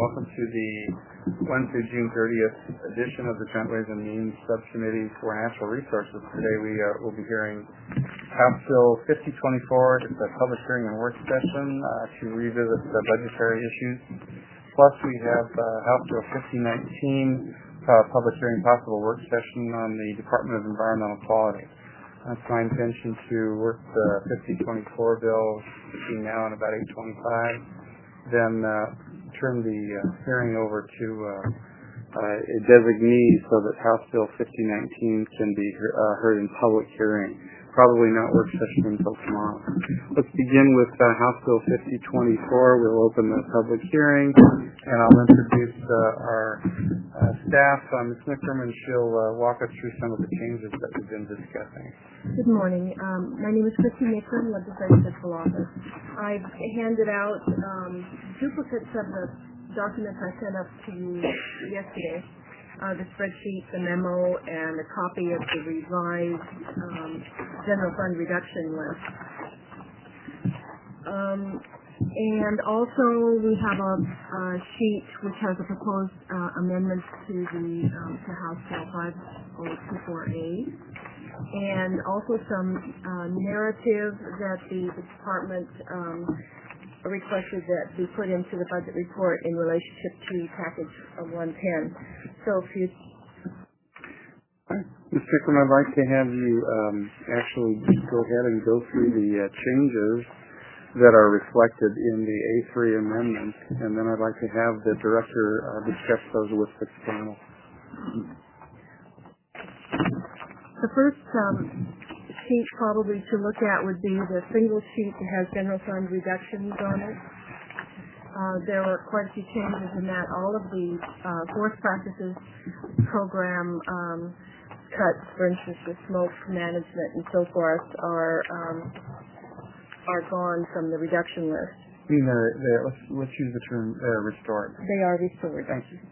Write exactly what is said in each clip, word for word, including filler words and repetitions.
welcome to the Wednesday, June thirtieth edition of the Joint Ways and Means Subcommittee for Natural Resources. Today we uh, will be hearing House Bill fifty twenty-four. It's a public hearing and work session uh, to revisit the budgetary issues. Plus we have uh, House Bill fifty nineteen, uh, public hearing possible work session on the Department of Environmental Quality. It's my intention to work the fifty twenty-four bill between now and about eight twenty-five. Then uh, turn the uh, hearing over to uh, uh, a designee so that House Bill fifty nineteen can be uh, heard in public hearing. Probably not work session until tomorrow. Let's begin with uh, House Bill fifty twenty-four. We'll open the public hearing, and I'll introduce uh, our uh, staff. Uh, Miz Nickerman, she'll uh, walk us through some of the changes that we've been discussing. Good morning. Um, my name is Christy Nickerman, Legislative Fiscal Office. I've handed out um, duplicates of the documents I sent up to you yesterday. Uh, the spreadsheet, the memo, and a copy of the revised um, general fund reduction list. Um, and also we have a, a sheet which has a proposed uh, amendment to the um, to House Bill five oh two four A, and also some uh, narrative that the, the department um, requested that be put into the budget report in relationship to package one ten. So if you... Miz Nickerman, I'd like to have you um, actually go ahead and go through the uh, changes that are reflected in the A three amendment, and then I'd like to have the director uh, discuss those with the panel. The first um, sheet probably to look at would be the single sheet that has general fund reductions on it. Uh, there were quite a few changes in that. All of the uh, forest practices program um, cuts, for instance, the smoke management and so forth, are um, are gone from the reduction list. You know, the, let's, let's use the term uh, restored. They are restored. Thank you.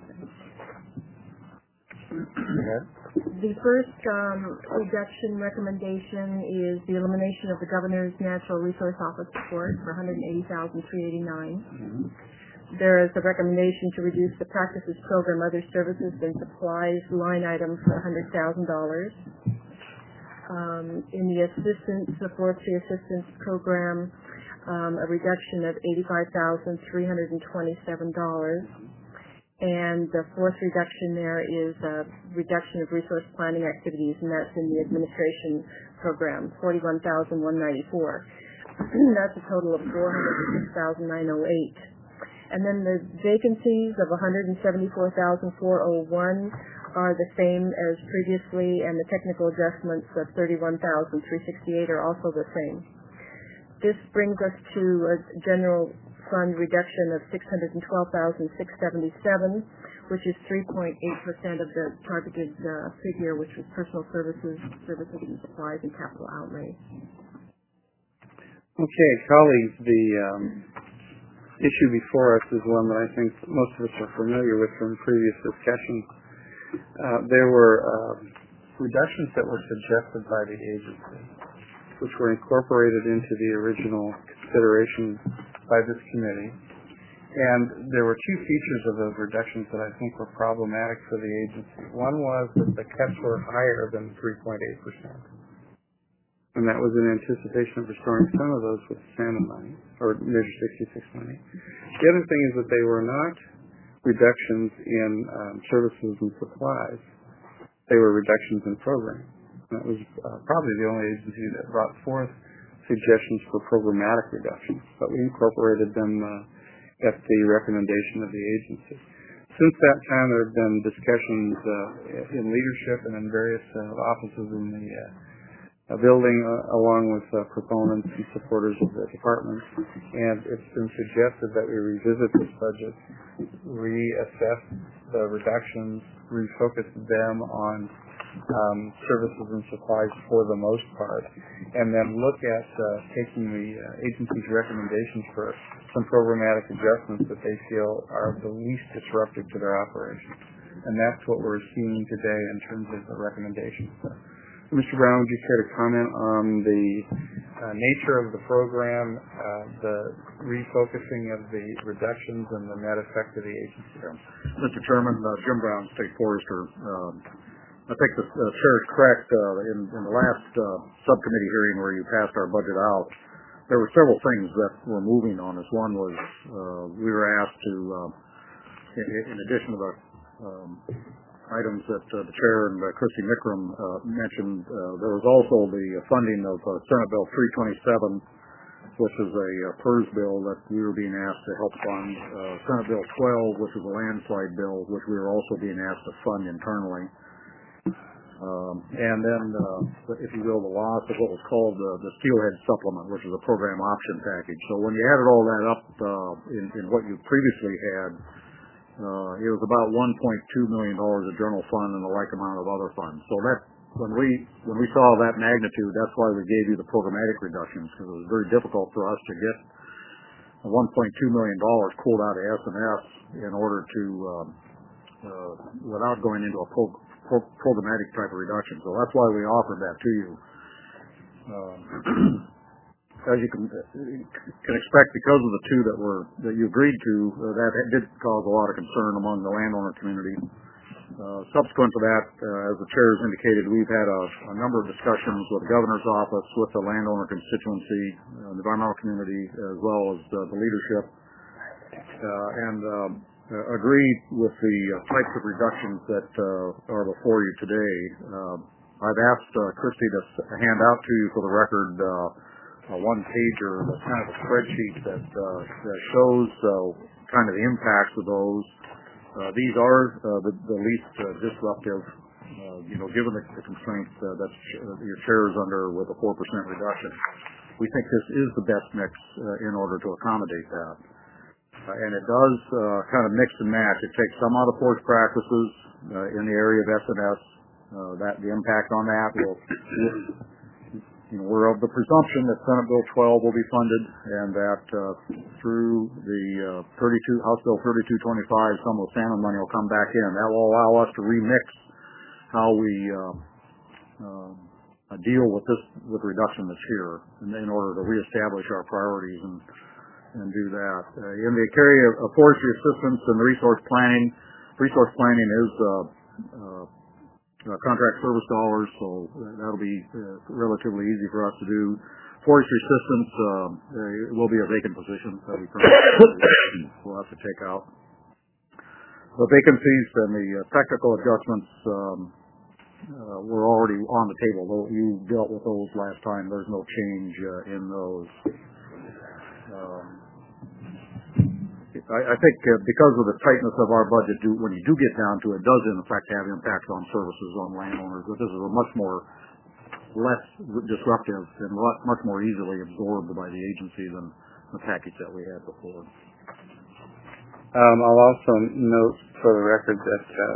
Go ahead. The first um, reduction recommendation is the elimination of the Governor's Natural Resource Office support for one hundred eighty thousand three hundred eighty-nine dollars. Mm-hmm. There is a recommendation to reduce the Practices Program Other Services and Supplies line item for one hundred thousand dollars. Um, in the assistance, the Forestry Assistance Program, um, a reduction of eighty-five thousand three hundred twenty-seven dollars. And the fourth reduction there is a reduction of resource planning activities, and that's in the administration program, forty-one thousand one hundred ninety-four dollars. That's a total of four hundred six thousand nine hundred eight dollars. And then the vacancies of one hundred seventy-four thousand four hundred one dollars are the same as previously, and the technical adjustments of thirty-one thousand three hundred sixty-eight dollars are also the same. This brings us to a general fund reduction of six hundred twelve thousand six hundred seventy-seven dollars, which is three point eight percent of the targeted uh, figure, which was personal services, services and supplies, and capital outlay. Okay, colleagues, the um, issue before us is one that I think most of us are familiar with from previous discussions. Uh, there were uh, reductions that were suggested by the agency, which were incorporated into the original consideration by this committee. And there were two features of those reductions that I think were problematic for the agency. One was that the cuts were higher than three point eight percent. And that was in anticipation of restoring some of those with SANTA money, or Measure sixty-six money. The other thing is that they were not reductions in um, services and supplies. They were reductions in programs. That was uh, probably the only agency that brought forth suggestions for programmatic reductions, but we incorporated them uh, at the recommendation of the agency. Since that time, there have been discussions uh, in leadership and in various uh, offices in the uh, building, uh, along with uh, proponents and supporters of the department, and it's been suggested that we revisit this budget, reassess the reductions, refocus them on Um, services and supplies for the most part, and then look at uh, taking the uh, agency's recommendations for some programmatic adjustments that they feel are the least disruptive to their operations. And that's what we're seeing today in terms of the recommendations. So Mister Brown, would you care to comment on the uh, nature of the program, uh, the refocusing of the reductions, and the net effect of the agency? Mister Chairman, uh, Jim Brown, State Forester. Um, I think the uh, chair is correct. Uh, in, in the last uh, subcommittee hearing where you passed our budget out, there were several things that were moving on us. One was uh, we were asked to, uh, in, in addition to the um, items that uh, the chair and uh, Christy Mickram uh, mentioned, uh, there was also the funding of uh, Senate Bill three twenty-seven, which is a uh, PERS bill that we were being asked to help fund. Uh, Senate Bill twelve, which is a landslide bill, which we were also being asked to fund internally. Um, and then, uh, if you will, the loss of what was called uh, the Steelhead Supplement, which is a program option package. So when you added all that up uh, in, in what you previously had, uh, it was about one point two million dollars of general fund and a like amount of other funds. So that when we when we saw that magnitude, that's why we gave you the programmatic reductions, because it was very difficult for us to get one point two million dollars pulled out of S and S in order to, um, uh, without going into a pro- pro- programmatic type of reduction. So that's why we offered that to you. Um, as you can can expect, because of the two that were that you agreed to, uh, that did cause a lot of concern among the landowner community. Uh, subsequent to that, uh, as the chair has indicated, we've had a, a number of discussions with the governor's office, with the landowner constituency, uh, the environmental community, as well as uh, the leadership, uh, and uh, uh, agreed with the uh, types of reductions that uh, are before you today. Uh, I've asked uh, Christy to hand out to you for the record uh, a one-pager, that's kind of a spreadsheet that, uh, that shows uh, kind of the impacts of those. Uh, these are uh, the, the least uh, disruptive, uh, you know, given the, the constraints uh, that uh, your chair is under with a four percent reduction. We think this is the best mix uh, in order to accommodate that. Uh, and it does uh, kind of mix and match. It takes some out of forest practices uh, in the area of S and S. Uh, that the impact on that will, you know, we're of the presumption that Senate Bill twelve will be funded, and that uh, through the uh, thirty-two House Bill thirty-two twenty-five, some of the salmon money will come back in. That will allow us to remix how we uh, uh, deal with this with the reduction that's here, in, in order to reestablish our priorities and and do that. Uh, in the area of forestry assistance and resource planning, resource planning is uh, uh, Uh, contract service dollars, so that'll be uh, relatively easy for us to do. Forestry assistance uh, uh, will be a vacant position that we currently will have to take out. The vacancies and the uh, technical adjustments um, uh, were already on the table. Though you dealt with those last time, there's no change uh, in those. Um, I, I think uh, because of the tightness of our budget, do, when you do get down to it, does in fact have impacts on services on landowners. But this is a much more less disruptive and much more easily absorbed by the agency than the package that we had before. Um, I'll also note for the record that uh,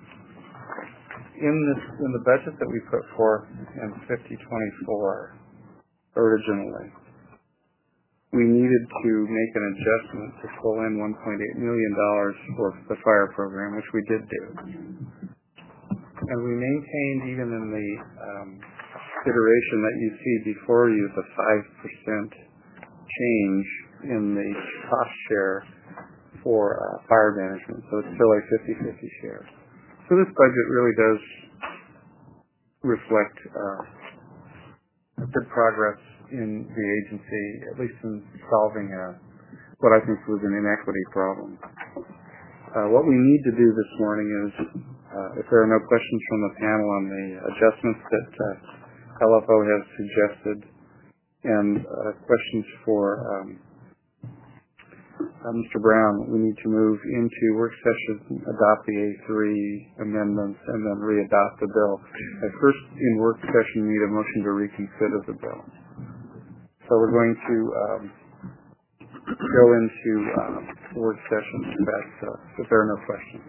in this in the budget that we put forth in fifty twenty-four originally, we needed to make an adjustment to pull in one point eight million dollars for the fire program, which we did do. And we maintained, even in the um, iteration that you see before you, the five percent change in the cost share for uh, fire management. So it's still a fifty-fifty share. So this budget really does reflect uh, good progress in the agency, at least in solving a, what I think was an inequity problem. Uh, what we need to do this morning is, uh, if there are no questions from the panel on the adjustments that uh, L F O has suggested, and uh, questions for um, uh, Mister Brown, we need to move into work session, adopt the A three amendments, and then re-adopt the bill. At first, in work session, we need a motion to reconsider the bill. So we're going to um, go into uh, work session if, that's, uh, if there are no questions.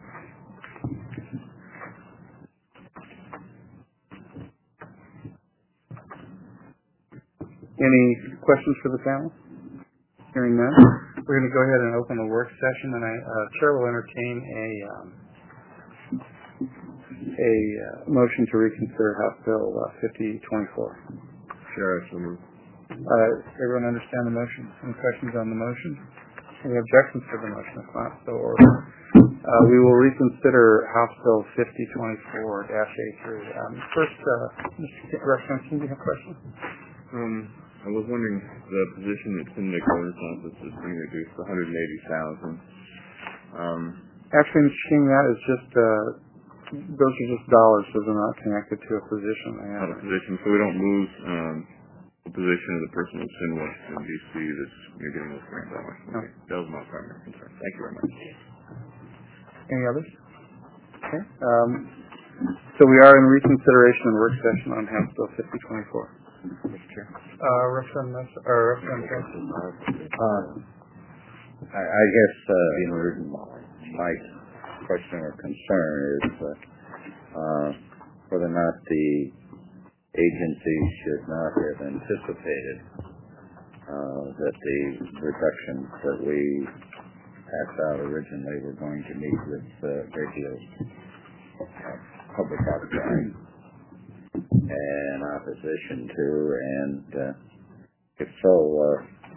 Any questions for the panel? Hearing none, we're going to go ahead and open the work session, and I, uh, Chair will entertain a um, a uh, motion to reconsider House Bill uh, fifty twenty-four. Chair, I so move. Uh, everyone understand the motion? Any questions on the motion? Any objections to the motion? If not, so ordered. Uh, we will reconsider House Bill fifty twenty-four A three. Um, first, uh, Mister Representative, do you have a question? Um, I was wondering, the position that's in the governor's office is being reduced to one hundred eighty thousand. Um, Actually, Mister King, that is just, uh, those are just dollars. Those are not connected to a position. not a position, so we don't lose um, the position of the person who's in Washington, D C that's you're getting those grant dollars. No. That was my primary concern. Thank you very much. Any others? Okay. Um, so we are in reconsideration and work session on House Bill fifty twenty-four. Mister Chair. Uh, Representative, or Representative. Uh, I, I guess uh, you know my question or concern is uh, uh, whether or not the agency should not have anticipated uh, that the reductions that we passed out originally were going to meet with uh, great deal of public outcry and opposition to, and uh, if so, uh,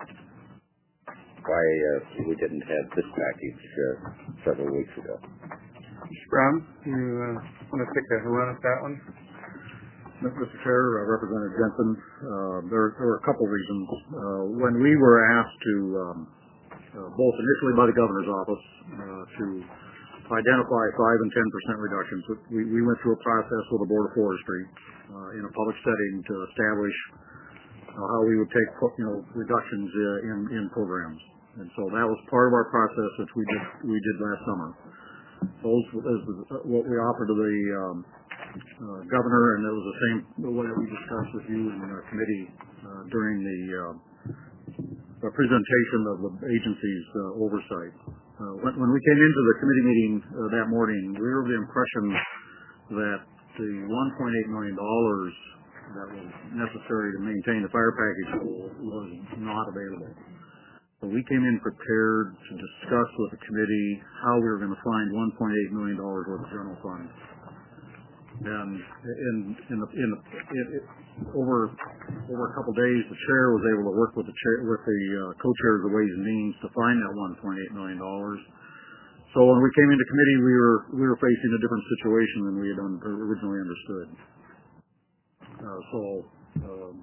why uh, we didn't have this package uh, several weeks ago. Mister Brown, you uh, want to take a run at that one? Mister Chair, uh, Representative Jensen, uh, there, there were a couple reasons. Uh, when we were asked to, um, uh, both initially by the governor's office, uh, to identify five and ten percent reductions, we, we went through a process with the Board of Forestry uh, in a public setting to establish uh, how we would take, you know, reductions uh, in, in programs. And so that was part of our process, which we did, we did last summer. Those is what we offered to the um, uh, governor, and it was the same what we discussed with you in the committee uh, during the, uh, the presentation of the agency's uh, oversight. Uh, when, when we came into the committee meeting uh, that morning, we were of the impression that the one point eight million dollars that was necessary to maintain the fire package goal was not available. So we came in prepared to discuss with the committee how we were going to find one point eight million dollars worth of general fund. And in, in the, in the, it, it, over over a couple of days, the chair was able to work with the chair, with the uh, co-chair of the Ways and Means to find that one point eight million dollars. So when we came into committee, we were we were facing a different situation than we had un- originally understood. Uh, so. Um,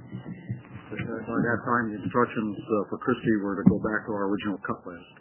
By that time, the instructions uh, for Christie were to go back to our original cut list.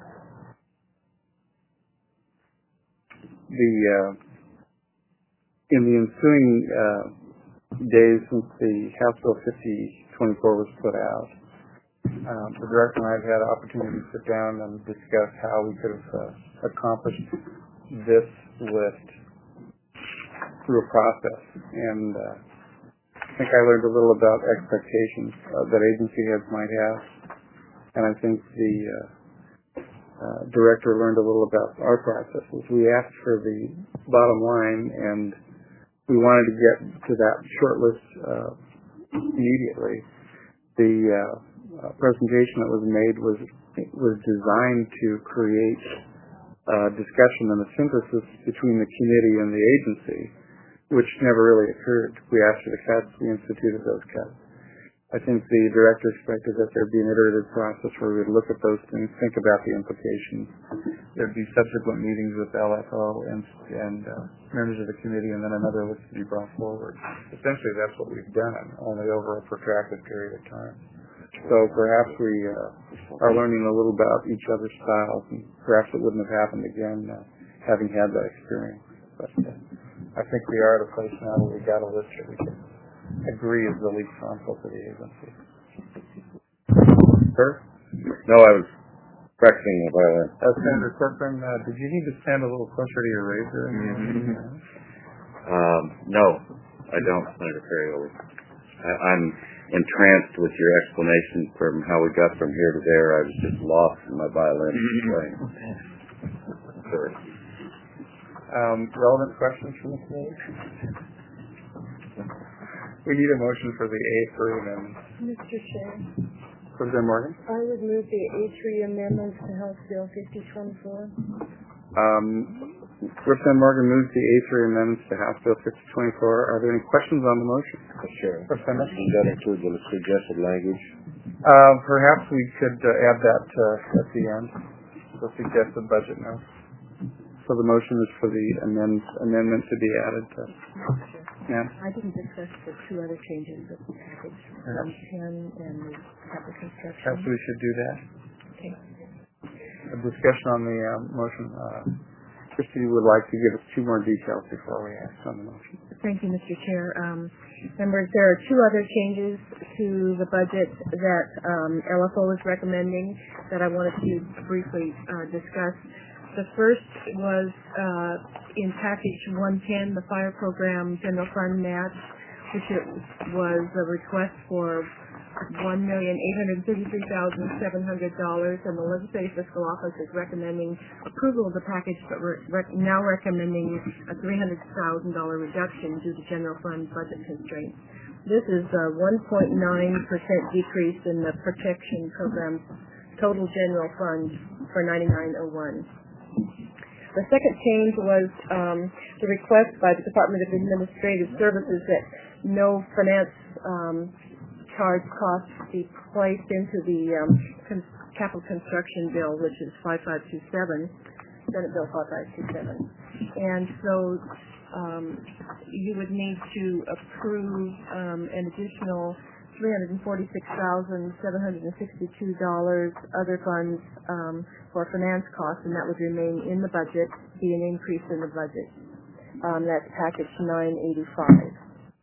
The uh, in the ensuing uh, days since the House Bill fifty twenty-four was put out, um, the director and I have had an opportunity to sit down and discuss how we could have uh, accomplished this list through a process. And uh, I think I learned a little about expectations uh, that agency heads might have, and I think the uh, uh, director learned a little about our processes. We asked for the bottom line, and we wanted to get to that short list uh, immediately. The uh, uh, presentation that was made was was designed to create uh, discussion and a synthesis between the committee and the agency, which never really occurred. We asked for the cuts, we instituted those cuts. I think the director expected that there'd be an iterative process where we'd look at those things, think about the implications. There'd be subsequent meetings with L F O and, and uh, members of the committee, and then another list to be brought forward. Essentially, that's what we've done, only over a protracted period of time. So perhaps we uh, are learning a little about each other's styles, and perhaps it wouldn't have happened again uh, having had that experience. But uh, I think we are at a place now where we got a list that we can agree is the least harmful to the agency. Sir? No, I was practicing the violin. Uh, Senator Corcoran, uh, did you need to stand a little closer to your razor? Mm-hmm. Um, no, I don't, Senator Perry. I, I'm entranced with your explanation from how we got from here to there. I was just lost in my violin playing. Sorry. Um, relevant questions from the committee? We need a motion for the A three amendment. Mister Chair, President Morgan? I would move the A three amendments to House Bill fifty twenty-four. Um, Representative Morgan moves the A three amendments to House Bill fifty twenty-four. Are there any questions on the motion? Sure. Representative? Does that include the suggested language? Uh, perhaps we could uh, add that uh, at the end, the suggested budget note. So the motion is for the amend, amendment to be added to. Yeah. I didn't discuss the two other changes of the package, one ten and the capital construction. Perhaps we should do that. Okay. A discussion on the uh, motion. Uh, Christy would like to give us two more details before we act on the motion. Thank you, Mister Chair. Um, members, there are two other changes to the budget that um, L F O is recommending that I wanted to briefly uh, discuss. The first was uh, in package one ten, the fire program general fund match, which it was a request for one million eight hundred thirty-three thousand seven hundred dollars, and the Legislative Fiscal Office is recommending approval of the package, but we're rec- now recommending a three hundred thousand dollars reduction due to general fund budget constraints. This is a one point nine percent decrease in the protection program's total general fund for ninety-nine oh one. The second change was um, the request by the Department of Administrative Services that no finance um, charge costs be placed into the um, con- capital construction bill, which is five five two seven, Senate Bill five five two seven. And so um, you would need to approve um, an additional three hundred forty-six thousand seven hundred sixty-two dollars other funds um, for finance costs, and that would remain in the budget, be an increase in the budget. Um, that's package nine eighty-five.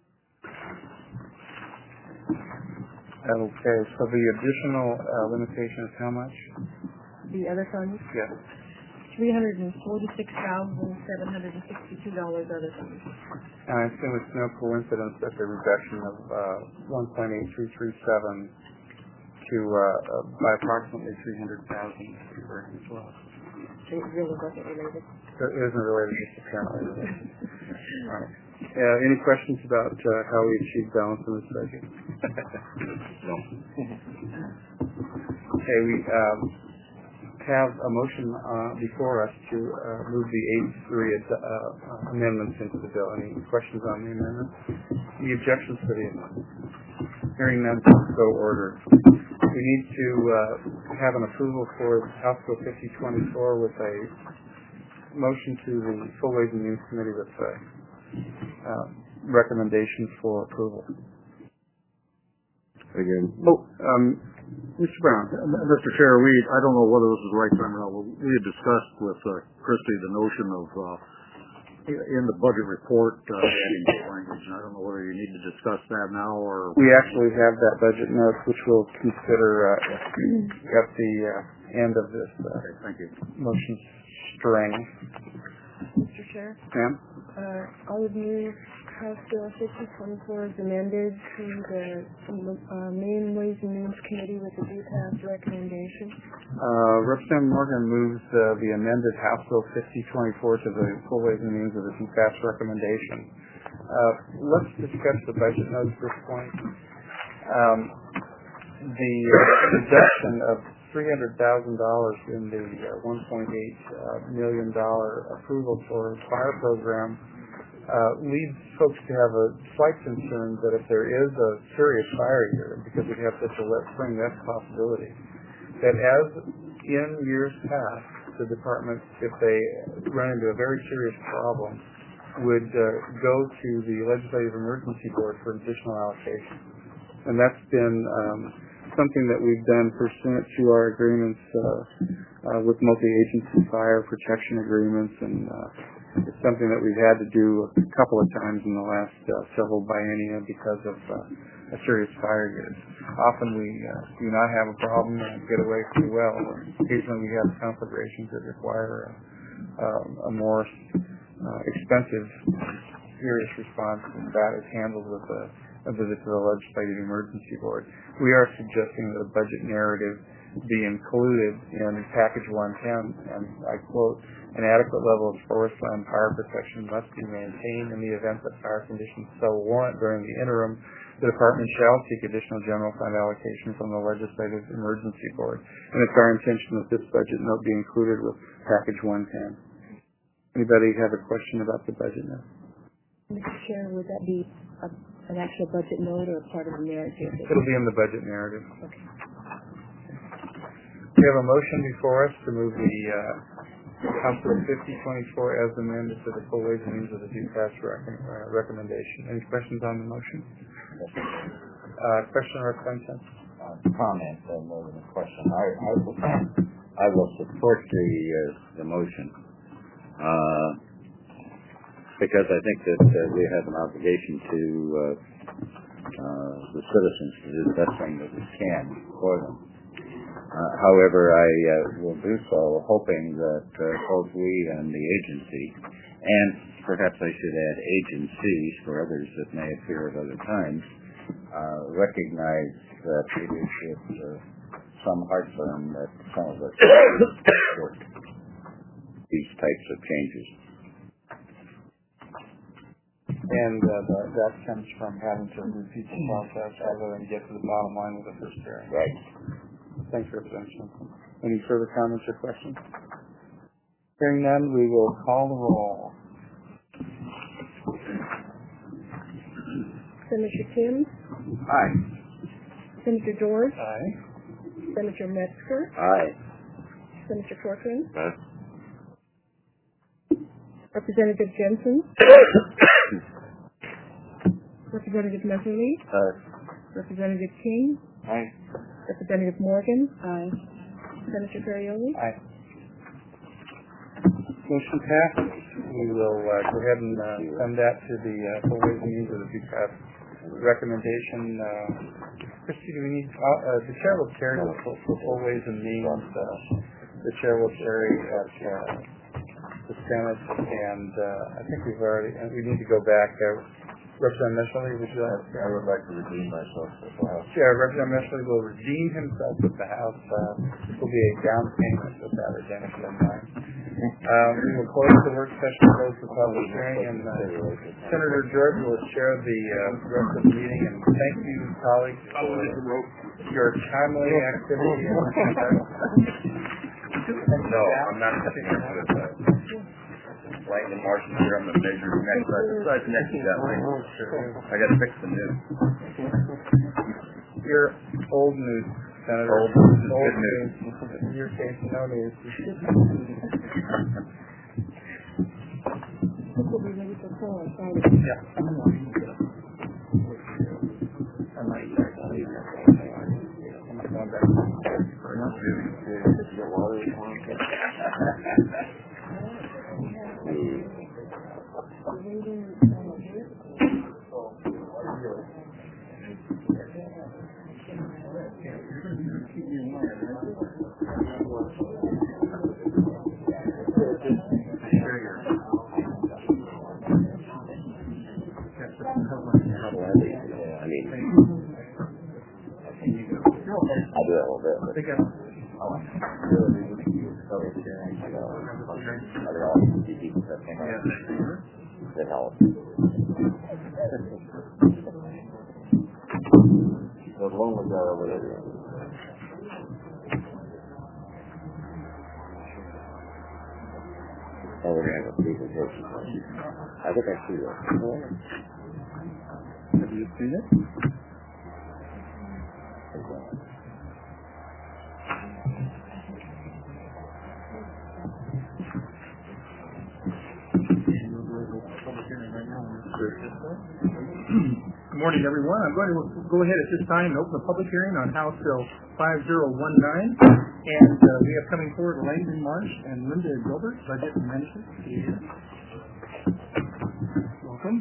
Okay, so the additional uh, limitation is how much? The other funds? Yes. three hundred forty-six thousand seven hundred sixty-two dollars other funds. And I assume it's no coincidence that the reduction of uh, one point eight three three seven to uh, uh, by approximately three hundred thousand dollars as well. It really wasn't related. So it isn't related, just apparently related. All right. Uh, any questions about uh, how we achieve balance in this budget? No. Okay, we um, have a motion uh, before us to uh, move the A three uh, uh, amendments into the bill. Any questions on the amendments? Any objections to the amendment? Hearing none, so ordered. We need to uh, have an approval for House Bill fifty twenty-four with a motion to the Full Ways and Means Committee with a uh, recommendation for approval. Again. Oh, um, Mister Brown. Mister Chair, we, I don't know whether this is the right time or not, we had discussed with uh, Christie the notion of, uh, in the budget report, uh, adding that language, and I don't know whether you need to discuss that now or... We actually have that budget note, which we'll consider uh, at the uh, end of this uh, Okay, thank you. motion string. Mister Chair, Ma'am? uh, I would move House Bill fifty twenty-four is amended to the uh, Main Ways and Means Committee with the D P A S recommendation. Uh, Representative Morgan moves uh, the amended House Bill fifty twenty-four to the Full Ways and Means of the D P A S recommendation. Uh, let's discuss the budget note at this point. Um, the uh, reduction of three hundred thousand dollars in the uh, one point eight uh, million dollars approval for fire program uh, leads folks to have a slight concern that if there is a serious fire here, because we have such a wet spring, that's a possibility, that as in years past, the department, if they run into a very serious problem, would uh, go to the Legislative Emergency Board for additional allocation. And that's been um, something that we've done pursuant to our agreements uh, uh, with multi-agency fire protection agreements, and uh, it's something that we've had to do a couple of times in the last uh, several biennia because of uh, a serious fire years. Often we uh, do not have a problem and get away pretty well. Occasionally we have conflagrations that require a, uh, a more uh, expensive, serious response, and that is handled with a, a visit to the Legislative Emergency Board. We are suggesting that a budget narrative be included in package one ten, and I quote, "An adequate level of forest land fire protection must be maintained in the event that fire conditions so warrant. During the interim, the department shall seek additional general fund allocation from the Legislative Emergency Board." And it's our intention that this budget note be included with package one ten. Anybody have a question about the budget now? Mister Chair, would that be a, an actual budget note or part of the narrative? It'll be in the budget narrative. Okay. We have a motion before us to move the uh, House Bill fifty twenty-four as amended to the full ways and means of the due process rec- uh, recommendation. Any questions on the motion? Uh, question or question? Uh, comment uh, more than a question. I, I, will, I will support the uh, the motion uh, because I think that uh, we have an obligation to uh, uh, the citizens to do the best thing that we can for them. Uh, however, I uh, will do so hoping that uh, both we and the agency, and perhaps I should add agencies for others that may appear at other times, uh, recognize that it is with uh, some heartburn that some of us support these types of changes. And uh, that, that comes from having to repeat the process rather than get to the bottom line with the first hearing. Right. Thanks, Representative Simpson. Any further comments or questions? Hearing none, we will call the roll. Senator Kim? Aye. Senator George? Aye. Senator Metzger? Aye. Senator Corcoran? Aye. Representative Jensen? Representative Messerly? Aye. Representative King? Aye. Representative Morgan? Aye. Senator Ferrioli? Aye. Motion passed. We will uh, go ahead and uh, send that to the uh, full ways and means of the due process recommendation. Uh, Christy, do we need, uh, uh, the chair will carry the full, full ways and means. Uh, the chair will carry at uh, the Senate, and uh, I think we've already, and we need to go back. Uh, Representative Messerly, would you like? I would like to redeem myself with the House. Chair, Representative Messerly will redeem himself with the House. Uh, this will be a down payment with that identical in mind. Uh, we will close the work session, close the public hearing, and uh, Senator George will share the uh, rest of the meeting. And thank you, colleagues, for your timely activity. No, I'm not sitting with uh, lightning marches here. I'm going to measure next. Besides next, you got me. I got to fix the news. You're old news, Senator. Old news is Old good news. In your case, no news. We'll be ready for four on Friday. Yeah. I'm not going back. I mean, I do that a little bit. But They got that helps. As long as they're over there. Oh, we're going to have a presentation. I think I see that. Have you seen it? Good morning, everyone. I'm going to go ahead at this time and open the public hearing on House Bill five zero one nine. And uh, we have coming forward Langdon Marsh and Linda Gilbert, Budget and Management. Welcome.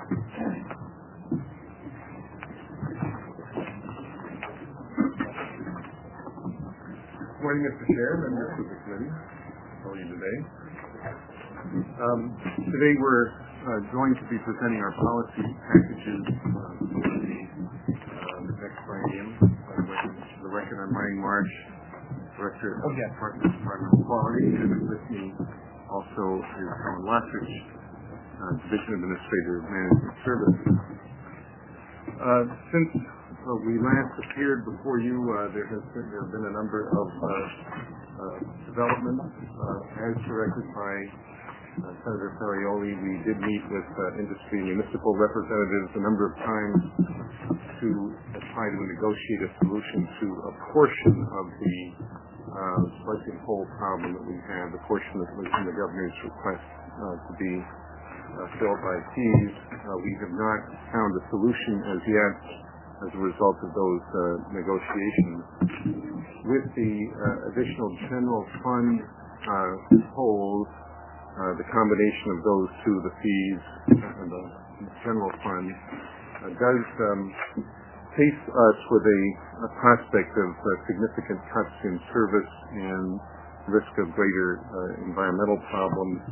Good morning, Mister Chair, members of the committee. How are you today? Um, today we're uh, going to be presenting our policy packages uh, for the uh, next triennium. For the record, I'm Ryan Marsh, Director of the Department, Department of Quality, and with me also is Helen Lasrich, uh, Division Administrator of Management Services. Uh, since uh, we last appeared before you, uh, there has been, there have been a number of uh, uh, developments uh, as directed by uh, Senator Ferrioli. We did meet with uh, industry and municipal representatives a number of times to uh, try to negotiate a solution to a portion of the uh, slicing hole problem that we have, the portion that was in the governor's request uh, to be uh, filled by fees. Uh, we have not found a solution as yet as a result of those uh, negotiations. With the uh, additional general fund uh, holes, uh, the combination of those two, the fees and the general fund, uh, does um, face us with a, a prospect of uh, significant cuts in service and risk of greater uh, environmental problems,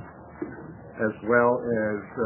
as well as uh,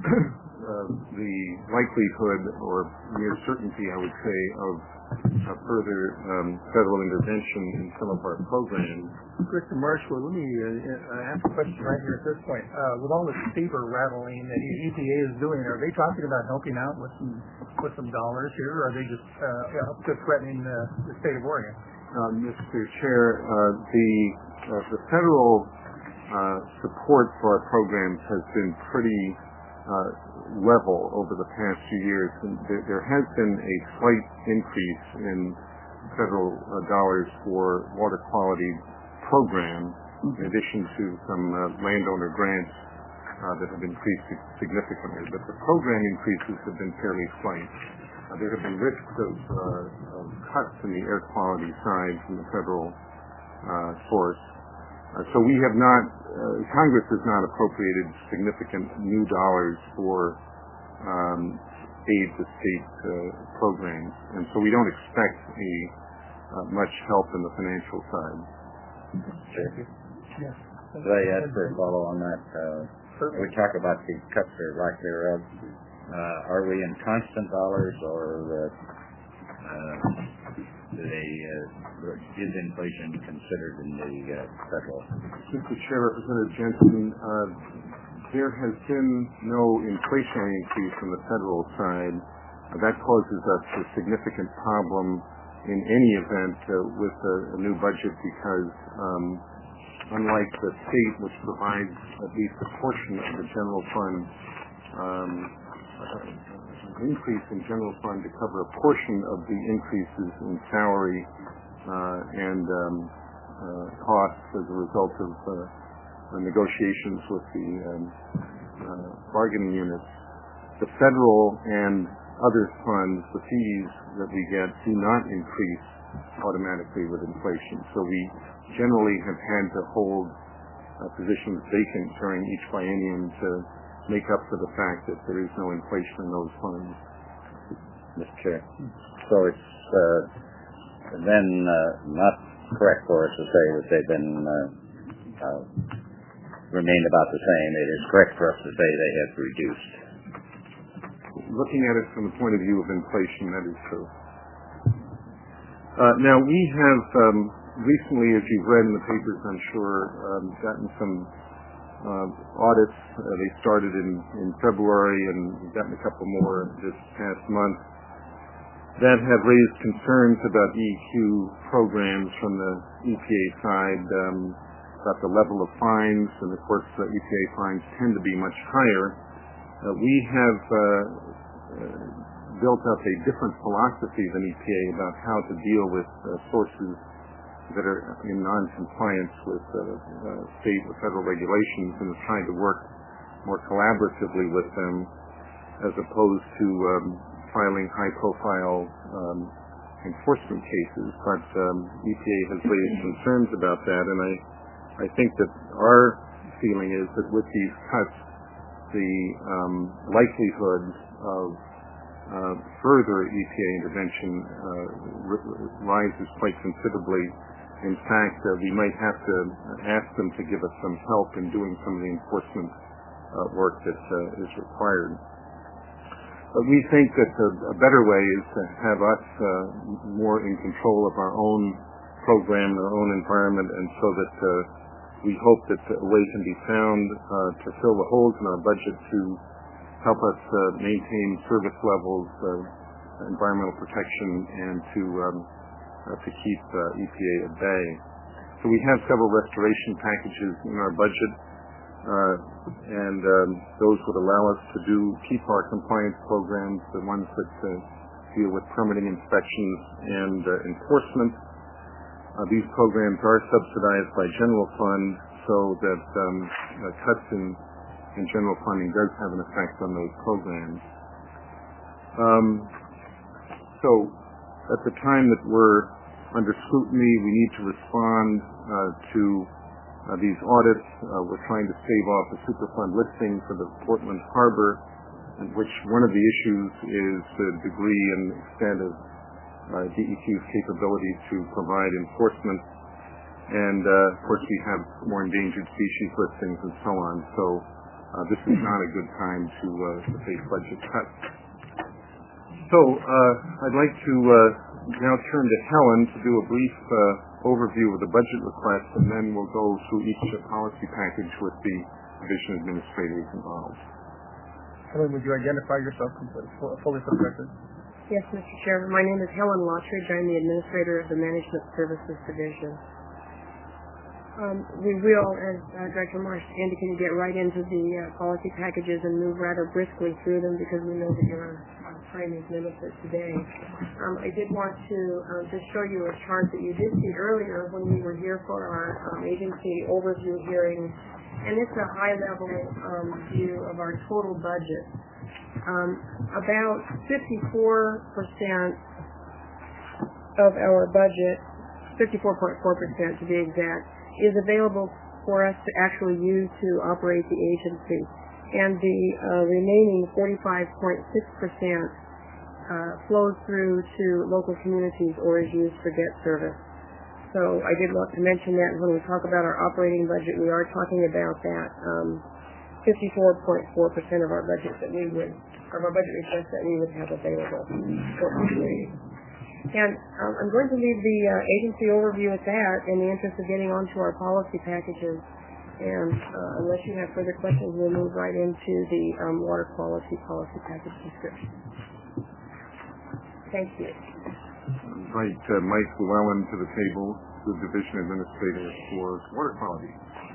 uh, the likelihood or near certainty, I would say, of uh, further um, federal intervention in some of our programs. Mister Marshall, let me uh, ask a question right here at this point. Uh, with all the saber rattling that E P A is doing, are they talking about helping out with some with some dollars here, or are they just uh, just threatening uh, the state of Oregon? Uh, Mister Chair, uh, the uh, the federal uh, support for our programs has been pretty uh, level over the past few years. And there, there has been a slight increase in federal uh, dollars for water quality programs, in addition to some uh, landowner grants uh, that have increased significantly. But the program increases have been fairly slight. Uh, there have been risks of, uh, of cuts in the air quality side from the federal uh, source. Uh, so we have not, uh, Congress has not appropriated significant new dollars for um, aid to state uh, programs, and so we don't expect a uh, much help in the financial side. Sure. Yes. Could I ask for a follow on that? Uh, we talk about the cuts or lack thereof. Uh, are we in constant dollars, or uh, uh, do they, uh, is inflation considered in the uh, federal? Mister Chair, Representative Jensen, uh, there has been no inflationary increase on the federal side. Uh, that causes us a significant problem in any event uh, with a, a new budget because um, unlike the state, which provides at least a portion of the general fund, um, an increase in general fund to cover a portion of the increases in salary uh, and um, uh, costs as a result of uh, the negotiations with the um, uh, bargaining units. The federal and other funds, the fees that we get, do not increase automatically with inflation. So we generally have had to hold uh, positions vacant during each biennium to make up for the fact that there is no inflation in those funds. Mister Chair. So it's uh, then uh, not correct for us to say that they've been uh, uh, remained about the same. It is correct for us to say they have reduced. Looking at it from the point of view of inflation, that is true. Uh, now, we have um, recently, as you've read in the papers, I'm sure, um, gotten some uh, audits. Uh, they started in, in February, and we've gotten a couple more this past month that have raised concerns about E Q programs from the E P A side, um, about the level of fines, and of course the E P A fines tend to be much higher. Uh, we have uh, uh, built up a different philosophy than E P A about how to deal with uh, sources that are in non-compliance with uh, uh, state or federal regulations, and is trying to work more collaboratively with them as opposed to um, filing high-profile um, enforcement cases. But um, E P A has raised concerns about that, and I, I think that our feeling is that with these cuts, the um, likelihood of uh, further E P A intervention uh, r- rises quite considerably. In fact, uh, we might have to ask them to give us some help in doing some of the enforcement uh, work that uh, is required. But we think that a, a better way is to have us uh, more in control of our own program, our own environment, and so that uh, we hope that a way can be found uh, to fill the holes in our budget to help us uh, maintain service levels, uh, environmental protection, and to um, uh, to keep uh, E P A at bay. So we have several restoration packages in our budget. uh, and um, those would allow us to do keep our compliance programs, the ones that uh, deal with permitting inspections and uh, enforcement. Uh, these programs are subsidized by general fund, so that um, uh, cuts in, in general funding does have an effect on those programs. Um, so at the time that we're under scrutiny, we need to respond uh, to uh, these audits. Uh, we're trying to stave off a Superfund listing for the Portland Harbor, in which one of the issues is the degree and extent of uh, D E Q's capability to provide enforcement. And uh, of course, we have more endangered species listings and so on. So uh, this is not a good time to, uh, to face budget cuts. So uh, I'd like to uh, now turn to Helen to do a brief uh, overview of the budget request, and then we'll go through each policy package with the division administrators involved. Helen, would you identify yourself fully for the record? Yes, Mister Chairman. My name is Helen Lottridge. I'm the administrator of the Management Services Division. Um, we will, as uh, Director Marsh indicated, get right into the uh, policy packages and move rather briskly through them because we know that your uh, time is limited today. Um, I did want to um, just show you a chart that you did see earlier when we were here for our um, agency overview hearing, and it's a high-level um, view of our total budget. Um, about fifty-four percent of our budget, fifty-four point four percent to be exact, is available for us to actually use to operate the agency. And the uh, remaining forty-five point six percent uh, flows through to local communities or is used for debt service. So I did want to mention that when we talk about our operating budget, we are talking about that um, fifty-four point four percent of our budget that we would, of our budget request that we would have available for operating. And um, I'm going to leave the uh, agency overview at that in the interest of getting on to our policy packages. And uh, unless you have further questions, we'll move right into the um, water quality policy package description. Thank you. Invite uh, Mike Llewellyn to the table, the division administrator for water quality.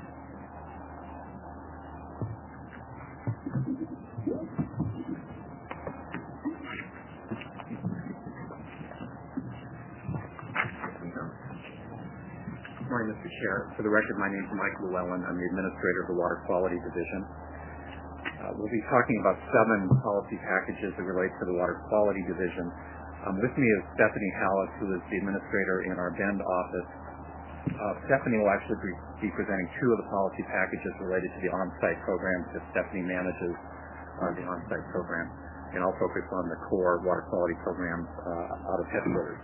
Good morning, Mister Chair. For the record, my name is Mike Llewellyn. I'm the administrator of the Water Quality Division. Uh, we'll be talking about seven policy packages that relate to the Water Quality Division. Um, with me is Stephanie Hallis, who is the administrator in our Bend office. Uh, Stephanie will actually be, be presenting two of the policy packages related to the on-site program, because Stephanie manages uh, the on-site program. And I'll focus on the core water quality programs uh, out of headquarters.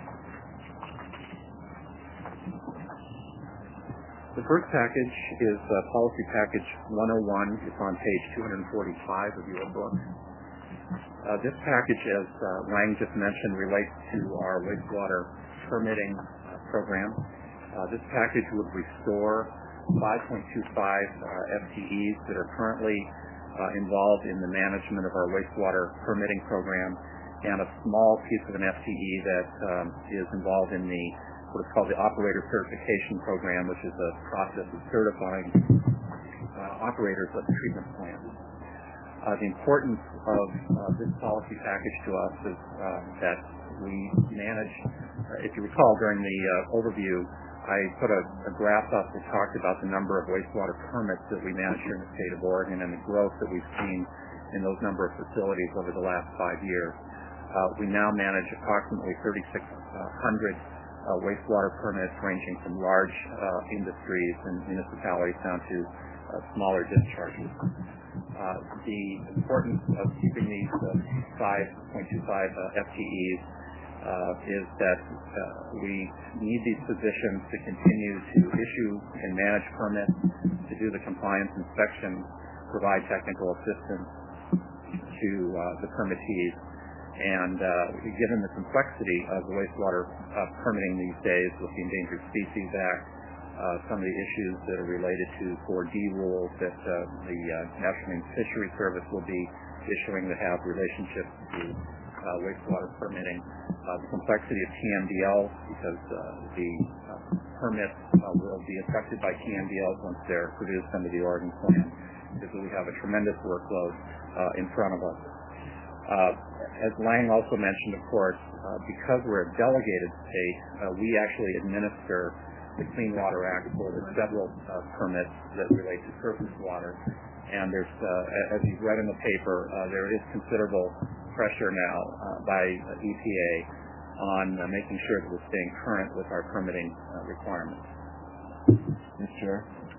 The first package is uh, policy package one oh one. It's on page two forty-five of your book. Uh, this package, as uh, Lang just mentioned, relates to our wastewater permitting uh, program. Uh, this package would restore five point two five uh, F T Es that are currently uh, involved in the management of our wastewater permitting program, and a small piece of an F T E that um, is involved in the what is called the Operator Certification Program, which is a process of certifying uh, operators of treatment plants. Uh, the importance of uh, this policy package to us is uh, that we manage, uh, if you recall during the uh, overview, I put a, a graph up that talked about the number of wastewater permits that we manage here in the state of Oregon and the growth that we've seen in those number of facilities over the last five years. Uh, we now manage approximately thirty-six hundred Uh, wastewater permits ranging from large uh, industries and municipalities down to uh, smaller discharges. Uh, the importance of keeping these uh, five point two five uh, F T Es uh, is that uh, we need these positions to continue to issue and manage permits, to do the compliance inspection, provide technical assistance to uh, the permittees. And uh, given the complexity of the wastewater uh, permitting these days with the Endangered Species Act, uh, some of the issues that are related to four D rules that uh, the uh, National Marine Fisheries Service will be issuing that have relationships to uh, wastewater permitting, uh, the complexity of T M D L, because uh, the uh, permits uh, will be affected by T M D Ls once they're produced under the Oregon Plan, because we have a tremendous workload uh, in front of us. Uh, as Lang also mentioned, of course, uh, because we're a delegated state, uh, we actually administer the Clean Water Act for the federal uh, permits that relate to surface water. And there's, uh, as you've read in the paper, uh, there is considerable pressure now uh, by uh, E P A on uh, making sure that we're staying current with our permitting uh, requirements. Mister Chair?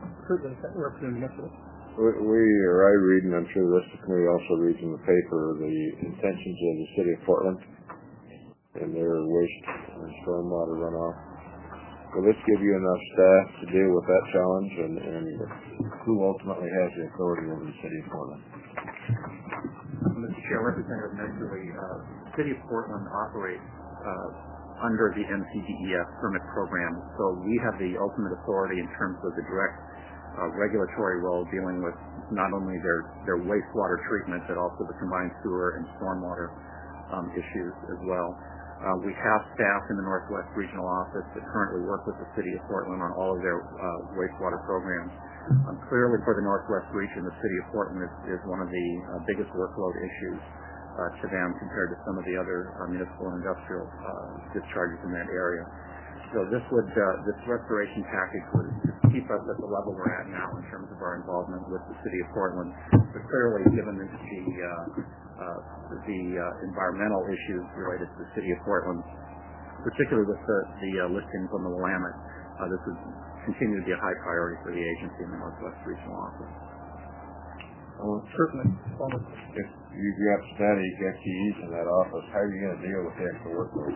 We, we, or I read, and I'm sure the rest of the committee also reads in the paper, the intentions of the City of Portland and their waste and stormwater runoff. Will this give you enough staff to deal with that challenge, and, and who ultimately has the authority over the City of Portland? Mister Chair, Representative Messerly, uh, the City of Portland operates uh, under the N C D E S permit program, so we have the ultimate authority in terms of the direct uh, regulatory role dealing with not only their, their wastewater treatment, but also the combined sewer and stormwater um, issues as well. Uh, we have staff in the Northwest Regional Office that currently work with the City of Portland on all of their uh, wastewater programs. Um, clearly, for the Northwest region, the City of Portland is, is one of the uh, biggest workload issues uh, to them compared to some of the other uh, municipal and industrial uh, discharges in that area. So this would uh, this restoration package would keep us at the level we're at now in terms of our involvement with the City of Portland. But clearly, given the uh, uh, the uh, environmental issues related to the City of Portland, particularly with the, the uh, listings on the Willamette, uh, this would continue to be a high priority for the agency in the Northwest Regional Office. Well, certainly. If you've got static F T Es in that office, how are you going to deal with the extra workload?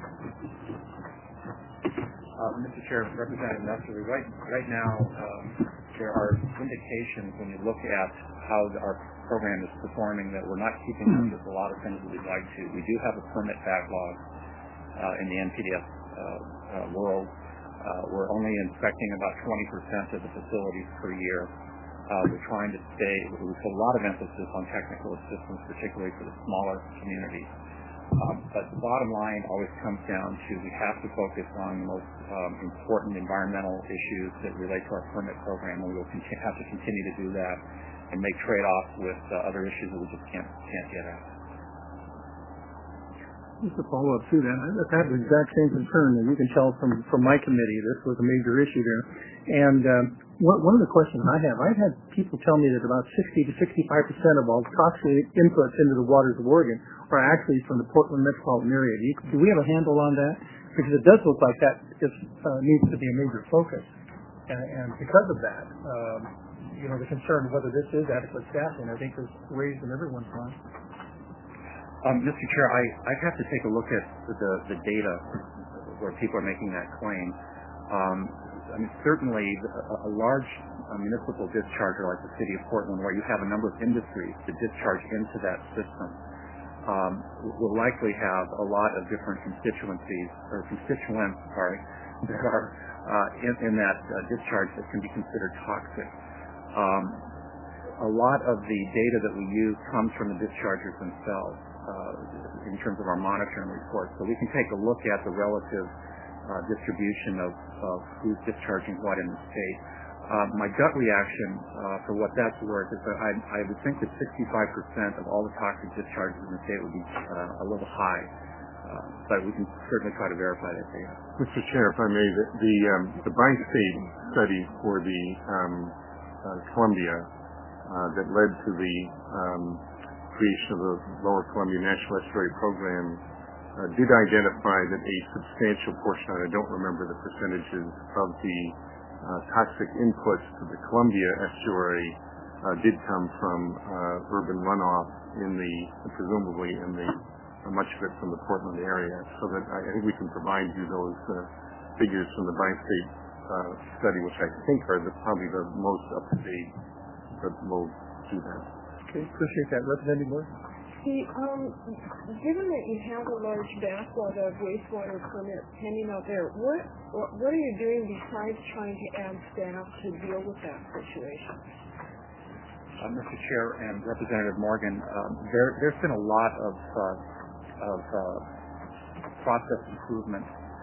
Uh, Mister Chair, Representative Messerly, right, right now um, there are indications when you look at how our program is performing that we're not keeping up with a lot of things that we'd like to. We do have a permit backlog uh, in the N P D E S uh, uh, world. Uh, we're only inspecting about twenty percent of the facilities per year. Uh, we're trying to stay, we put a lot of emphasis on technical assistance, particularly for the smaller communities. Um, but the bottom line always comes down to we have to focus on the most um, important environmental issues that relate to our permit program, and we will continue, have to continue to do that and make trade-offs with uh, other issues that we just can't, can't get at. Just to follow up to that, I've had the exact same concern, and you can tell from, from my committee this was a major issue there. And um, one, one of the questions I have, I've had people tell me that about sixty to sixty-five percent of all toxic inputs into the waters of Oregon are actually from the Portland metropolitan area. Do, you, do we have a handle on that? Because it does look like that is, uh, needs to be a major focus. And, and because of that, um, you know, the concern of whether this is adequate staffing, I think, is raised in everyone's mind. Um, Mister Chair, I, I'd have to take a look at the, the data where people are making that claim. Um, I mean, certainly a, a large uh, municipal discharger like the City of Portland, where you have a number of industries that discharge into that system, um, will likely have a lot of different constituencies, or constituents, sorry, that are uh, in, in that uh, discharge that can be considered toxic. Um, a lot of the data that we use comes from the dischargers themselves. Uh, in terms of our monitoring reports. So we can take a look at the relative uh, distribution of, of who's discharging what in the state. Uh, my gut reaction, uh, for what that's worth, is that I, I would think that sixty-five percent of all the toxic discharges in the state would be uh, a little high. Uh, but we can certainly try to verify that data. Mister Chair, if I may, the, the, um, the bi-state study for the um, uh, Columbia uh, that led to the um, creation of the Lower Columbia National Estuary Program uh, did identify that a substantial portion, and I don't remember the percentages, of the uh, toxic inputs to the Columbia estuary uh, did come from uh, urban runoff in the, presumably in the, uh, much of it from the Portland area. So that I, I think we can provide you those uh, figures from the bi-state uh, study, which I think are the, probably the most up-to-date, but we'll do that. Okay, appreciate that. Representative Moore? Hey, um, given that you have a large backlog of wastewater permits pending out there, what, what what are you doing besides trying to add staff to deal with that situation? Uh, Mister Chair and Representative Morgan, um, there, there's been a lot of, uh, of uh, process improvement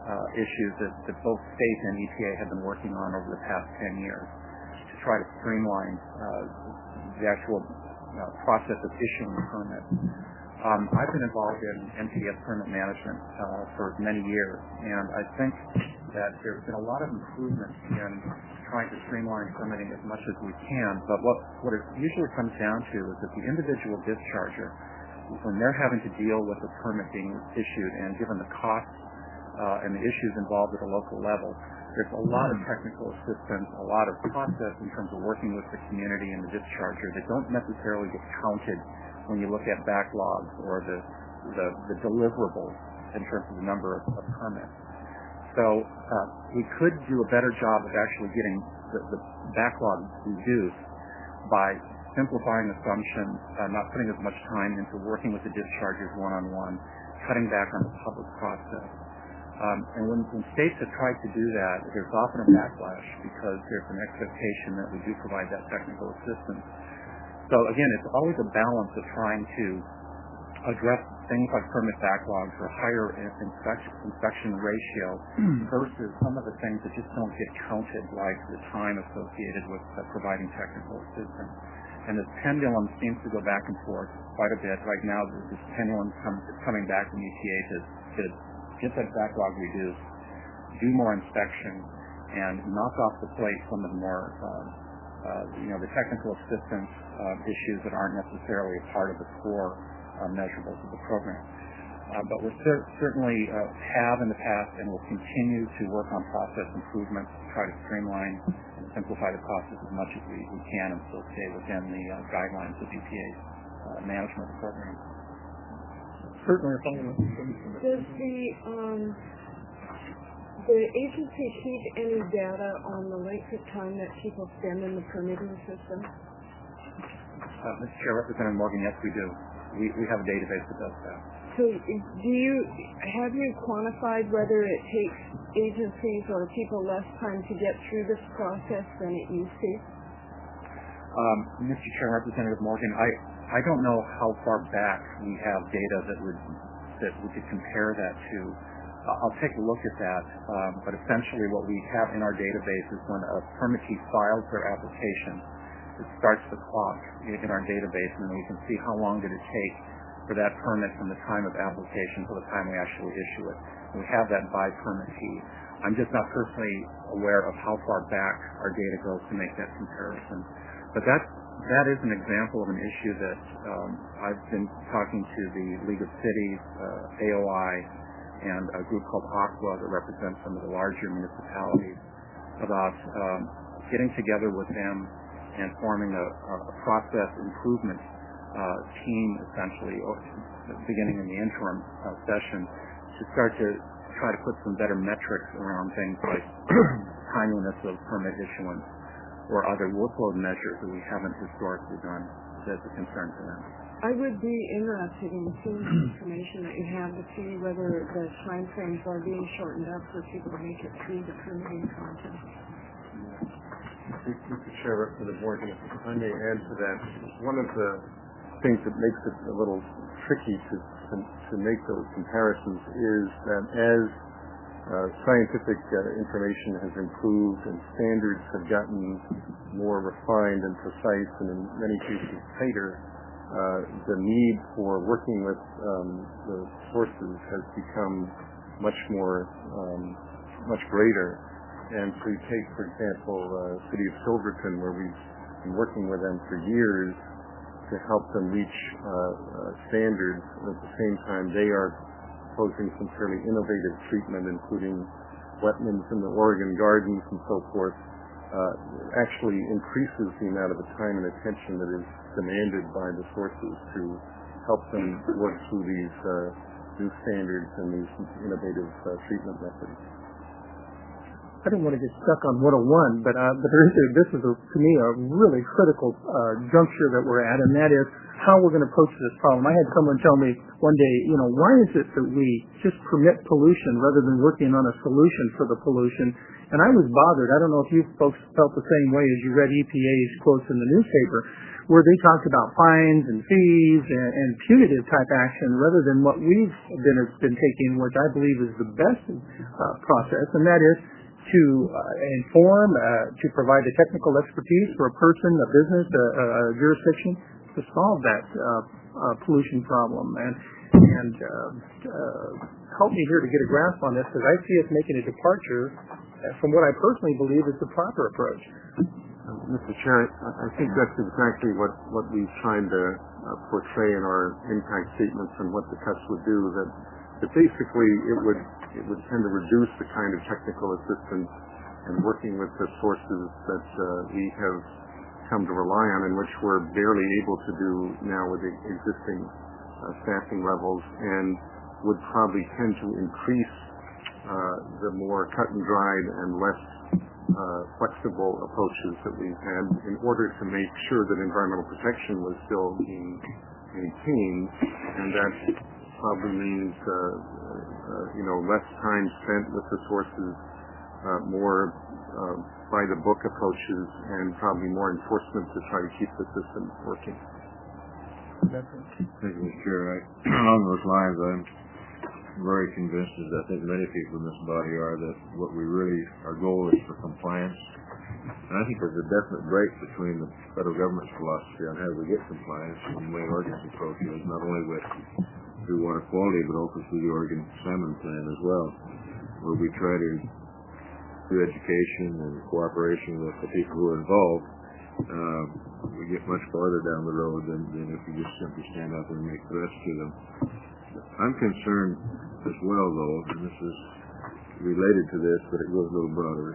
uh, issues that, that both state and E P A have been working on over the past ten years to try to streamline uh, the actual uh, process of issuing permits. Um, I've been involved in N P D E S permit management uh, for many years, and I think that there's been a lot of improvement in trying to streamline permitting as much as we can, but what, what it usually comes down to is that the individual discharger, when they're having to deal with a permit being issued, and given the costs uh, and the issues involved at a local level, there's a lot of technical assistance, a lot of process in terms of working with the community and the discharger that don't necessarily get counted when you look at backlogs or the, the, the deliverables in terms of the number of, of permits. So uh, we could do a better job of actually getting the, the backlog reduced by simplifying assumptions, uh, not putting as much time into working with the dischargers one-on-one, cutting back on the public process. Um, and when, when states have tried to do that, there's often a backlash because there's an expectation that we do provide that technical assistance. So again, it's always a balance of trying to address things like permit backlogs or higher inspection, inspection ratio versus some of the things that just don't get counted, like the time associated with uh, providing technical assistance. And this pendulum seems to go back and forth quite a bit. Right now, this pendulum come, is coming back from E P A to, to get that backlog reduced, do more inspection, and knock off the plate some of the more, uh, uh, you know, the technical assistance uh, issues that aren't necessarily a part of the core uh, measurables of the program. Uh, but we cer- certainly uh, have in the past and will continue to work on process improvements to try to streamline and simplify the process as much as we, we can and still stay within the uh, guidelines of E P A's uh, management program. Certainly. Does the um, the agency keep any data on the length of time that people spend in the permitting system? Uh, Mister Chair, Representative Morgan, yes, we do. We, we have a database that does that. So do you, have you quantified whether it takes agencies or people less time to get through this process than it used to? Um, Mister Chair, Representative Morgan, I, I don't know how far back we have data that would that we could compare that to. Uh, I'll take a look at that, um, but essentially what we have in our database is when a permittee files their application, it starts the clock in, in our database, and then we can see how long did it take for that permit from the time of application to the time we actually issue it. And we have that by permittee. I'm just not personally aware of how far back our data goes to make that comparison. But that, that is an example of an issue that um, I've been talking to the League of Cities, uh, A O I, and a group called Aqua that represents some of the larger municipalities about um, getting together with them and forming a, a process improvement uh, team, essentially, or beginning in the interim uh, session, to start to try to put some better metrics around things like timeliness of permit issuance or other workload measures that we haven't historically done as a concern to them. I would be interested in seeing the information that you have to see whether the time frames are being shortened up for people to make it through the permitting process. Mister Chair, Representative Morgan, if I may add to that, one of the things that makes it a little tricky to to, to make those comparisons is that as uh, scientific uh, information has improved and standards have gotten more refined and precise and in many cases tighter, uh, the need for working with um, the sources has become much more, um, much greater. And so you take, for example, uh, City of Silverton, where we've been working with them for years to help them reach uh, uh, standards. At the same time, they are proposing some fairly innovative treatment, including wetlands in the Oregon gardens and so forth, uh, actually increases the amount of the time and attention that is demanded by the sources to help them work through these uh, new standards and these innovative uh, treatment methods. I don't want to get stuck on one oh one, but uh, but there is a, this is a, to me a really critical uh, juncture that we're at, and that is how we're going to approach this problem. I had someone tell me one day, you know, why is it that we just permit pollution rather than working on a solution for the pollution? And I was bothered. I don't know if you folks felt the same way as you read E P A's quotes in the newspaper, where they talked about fines and fees and, and punitive type action rather than what we've been been taking, which I believe is the best uh, process, and that is to uh, inform, uh, to provide the technical expertise for a person, a business, a, a jurisdiction to solve that uh, uh, pollution problem, and and uh, uh, help me here to get a grasp on this, because I see us making a departure from what I personally believe is the proper approach. Mister Chair, I think that's exactly what, what we've tried to uh, portray in our impact statements and what the cuts would do, that, that basically it would it would tend to reduce the kind of technical assistance and working with the sources that uh, we have come to rely on, and which we're barely able to do now with the existing uh, staffing levels, and would probably tend to increase uh, the more cut and dried and less Uh, flexible approaches that we've had in order to make sure that environmental protection was still being maintained, and that probably means uh, uh, you know less time spent with the sources, uh, more uh, by the book approaches, and probably more enforcement to try to keep the system working. Thank you, Mister Chair. I, along those lines, I'm very convinced, as I think many people in this body are, that what we really, our goal is for compliance. And I think there's a definite break between the federal government's philosophy on how we get compliance and the way Oregon's approach is, not only with through water quality, but also through the Oregon Salmon Plan as well, where we try to, through education and cooperation with the people who are involved, uh, we get much farther down the road than, than if we just simply stand out there and make threats to them. I'm concerned as well, though, and this is related to this, but it goes a little broader.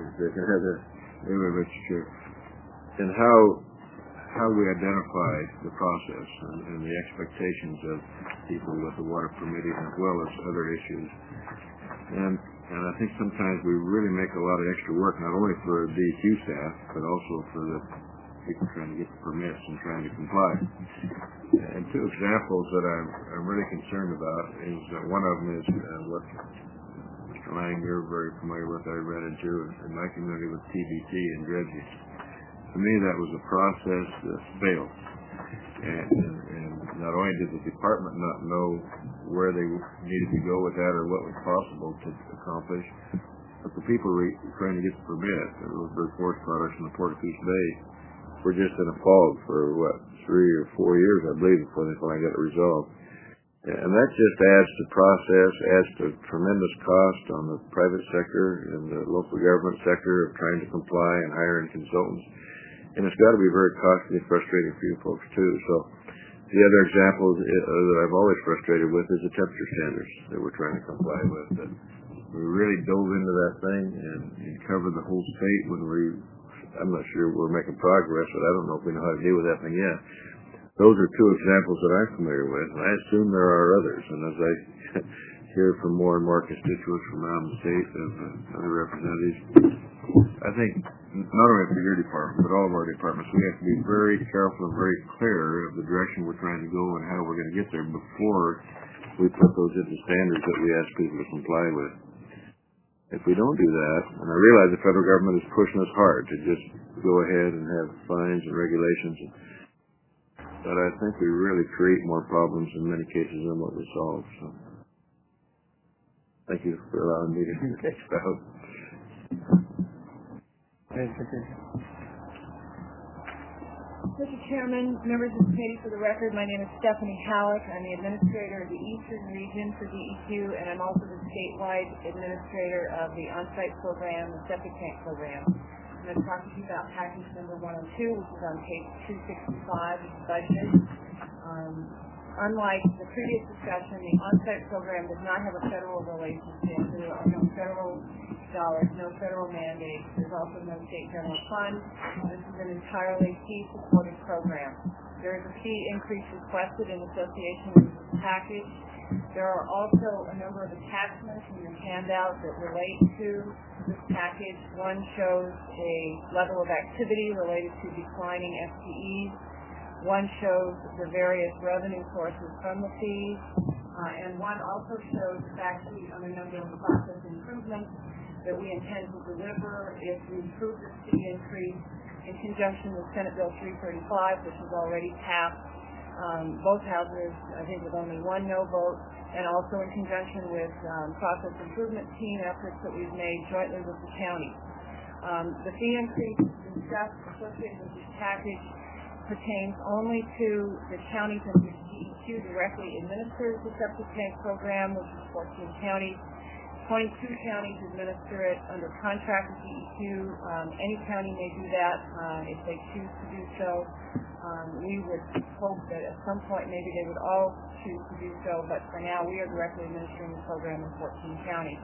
Anyway, Mister Chair, and how how we identify the process and, and the expectations of people with the water permitting, as well as other issues. And and I think sometimes we really make a lot of extra work, not only for D E Q staff, but also for the people trying to get the permits and trying to comply. And two examples that I'm, I'm really concerned about is uh, one of them is uh, what Mister Lang, you're very familiar with, I ran into in my community with T B T and dredging. To me, that was a process that failed. And, and, and not only did the department not know where they needed to go with that or what was possible to accomplish, but the people re- trying to get the permit, the Roseburg Forest Products in the Port of Coos Bay, were just in a fog for, what, three or four years, I believe, before they finally got it resolved. And that just adds to process, adds to tremendous cost on the private sector and the local government sector of trying to comply and hiring consultants. And it's got to be very costly and frustrating for you folks, too. So the other example that I've always frustrated with is the temperature standards that we're trying to comply with. That we really dove into that thing and, and covered the whole state when we I'm not sure we're making progress, but I don't know if we know how to deal with that thing yet. Those are two examples that I'm familiar with, and I assume there are others. And as I hear from more and more constituents from around the state of uh, other representatives, I think not only for your department, but all of our departments, we have to be very careful and very clear of the direction we're trying to go and how we're going to get there before we put those into standards that we ask people to comply with. If we don't do that, and I realize the federal government is pushing us hard to just go ahead and have fines and regulations, but I think we really create more problems in many cases than what we solve. So, thank you for allowing me to expound. Mister Chairman, members of the committee, for the record, my name is Stephanie Halleck. I'm the administrator of the Eastern Region for D E Q, and I'm also the statewide administrator of the on-site program, the septic tank program. I'm going to talk to you about package number one oh two, which is on page two sixty-five of the budget. Um, unlike the previous discussion, the on-site program does not have a federal relationship. There are no federal dollars, no federal mandates. There's also no state general fund. This is an entirely fee-supported program. There is a fee increase requested in association with this package. There are also a number of attachments in your handout that relate to this package. One shows a level of activity related to declining F T Es. One shows the various revenue sources from the fees. Uh, and one also shows the fact sheet on a number of process improvements that we intend to deliver if we approve this fee increase in conjunction with Senate Bill three thirty-five, which was already passed, um, both houses, I think with only one no vote, and also in conjunction with um, process improvement team efforts that we've made jointly with the county. Um, the fee increase discussed associated with this package pertains only to the counties in which D E Q directly administers the septic tank program, which is fourteen counties. twenty-two counties administer it under contract with D E Q. Um, any county may do that uh, if they choose to do so. Um, we would hope that at some point maybe they would all choose to do so, but for now we are directly administering the program in fourteen counties.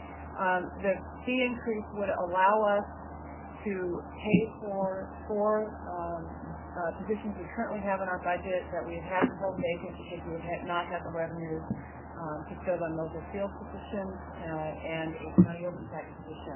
Um, the fee increase would allow us to pay for four um, uh, positions we currently have in our budget that we have had to hold vacant because we would not have the revenues um, to fill on local field positions uh, and a county oversight position.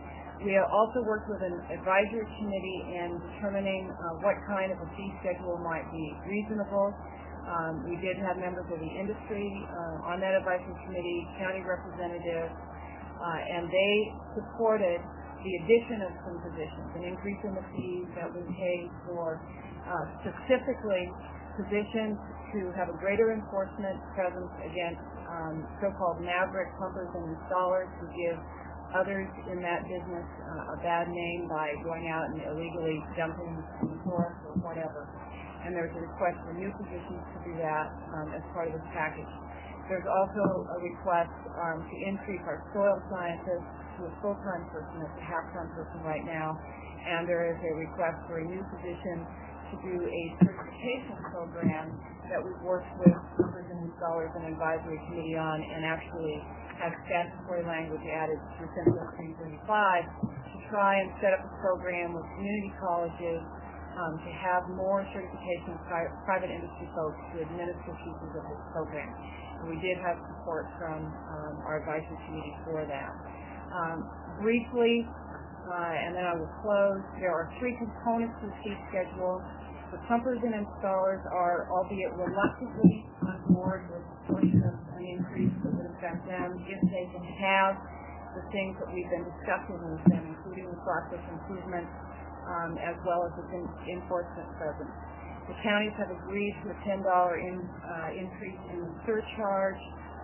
We have also worked with an advisory committee in determining uh, what kind of a fee schedule might be reasonable. Um, we did have members of the industry uh, on that advisory committee, county representatives, uh, and they supported the addition of some positions, an increase in the fees that we pay for uh, specifically positions to have a greater enforcement presence against um, so-called maverick pumpers and installers who give others in that business uh, a bad name by going out and illegally dumping in the forest or whatever. And there's a request for new positions to do that um, as part of this package. There's also a request um, to increase our soil scientists to a full-time person. It's a half-time person right now. And there is a request for a new position to do a certification program that we've worked with pumpers and installers and advisory committee on, and actually have statutory language added to Senate Bill three thirty-five to try and set up a program with community colleges um, to have more certification of pri- private industry folks to administer pieces of this program. And we did have support from um, our advisory committee for that. Um, briefly, uh, and then I will close, there are three components to the fee schedule. The pumpers and installers are, albeit reluctantly, on board with a portion of an increase that would affect them if they can have the things that we've been discussing with them, including the process improvement, um, as well as the in- enforcement presence. The counties have agreed to a ten dollars in, uh, increase in the surcharge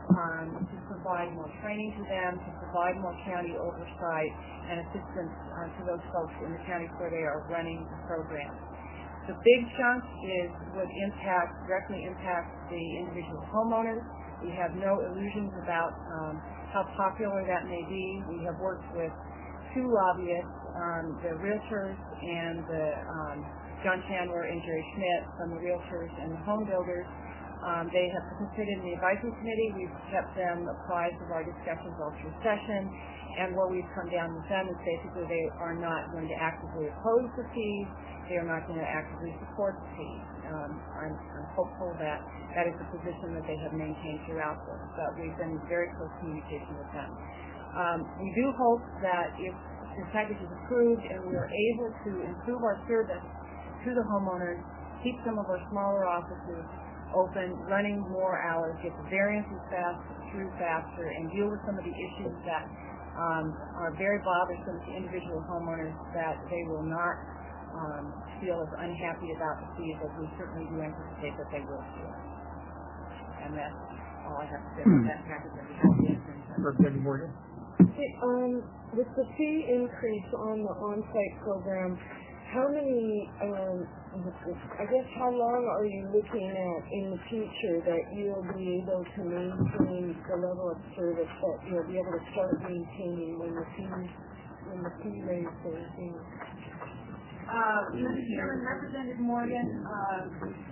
um, to provide more training to them, to provide more county oversight and assistance uh, to those folks in the counties where they are running the program. The big chunk is would impact directly impact the individual homeowners. We have no illusions about um, how popular that may be. We have worked with two lobbyists, um, the realtors and the um, John Chandler and Jerry Schmidt from the realtors and the home builders. Um, they have participated in the advisory committee. We've kept them apprised of our discussions all through session, and where we've come down with them is basically they are not going to actively oppose the fees. They are not going to actively support the fees. Um, I'm, I'm hopeful that that is the position that they have maintained throughout this, but we've been in very close communication with them. Um, we do hope that if this package is approved and we are able to improve our service to the homeowners, keep some of our smaller offices open, running more hours, get the variances fast, through faster, and deal with some of the issues that um, are very bothersome to individual homeowners that they will not um, feel as unhappy about the fees as we certainly do anticipate that they will feel. And that's all I have to say about that package. Representative Morgan. Okay, um, with the fee increase on the on-site program, how many, um, I guess how long are you looking at in the future that you'll be able to maintain the level of service that you'll be able to start maintaining when the fee, when the fee raise is being? Uh, Mister Chairman, Representative Morgan, uh,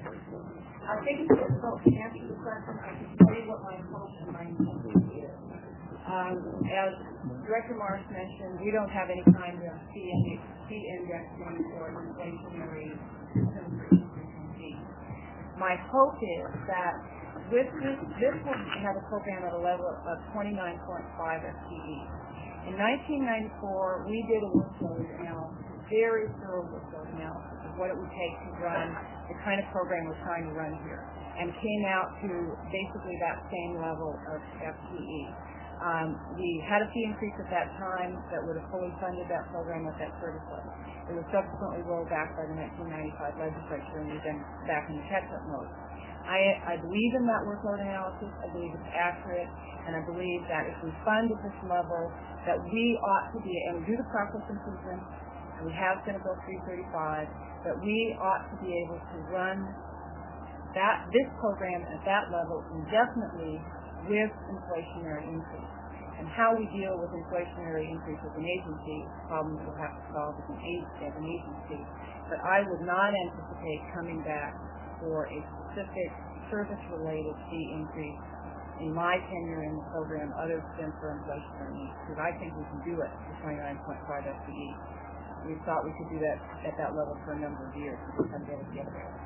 I think it's difficult to answer the question. I can tell you what my hope and my intention is. Um, as Director Morris mentioned, we don't have any kind of fee index, fee indexing or inflationary system for increasing fees. My hope is that with this, this will have a program at a level of twenty-nine point five F T E. In nineteen ninety-four, we did a workload analysis, very thorough workload analysis of what it would take to run the kind of program we're trying to run here, and came out to basically that same level of F T E. Um, we had a fee increase at that time that would have fully funded that program at that service level. It was subsequently rolled back by the nineteen ninety-five legislature, and we've been back in the catch-up mode. I, I believe in that workload analysis. I believe it's accurate, and I believe that if we fund at this level, that we ought to be, and we do the process improvement, and we have Senate Bill three thirty-five, that we ought to be able to run that this program at that level indefinitely with inflationary increase. And how we deal with inflationary increase as an agency is a problem that we'll have to solve as an, as an agency. But I would not anticipate coming back for a specific service-related fee increase in my tenure in the program other than for inflationary needs, because I think we can do it for twenty-nine point five F T E. We thought we could do that at that level for a number of years. We just haven't been able to get there.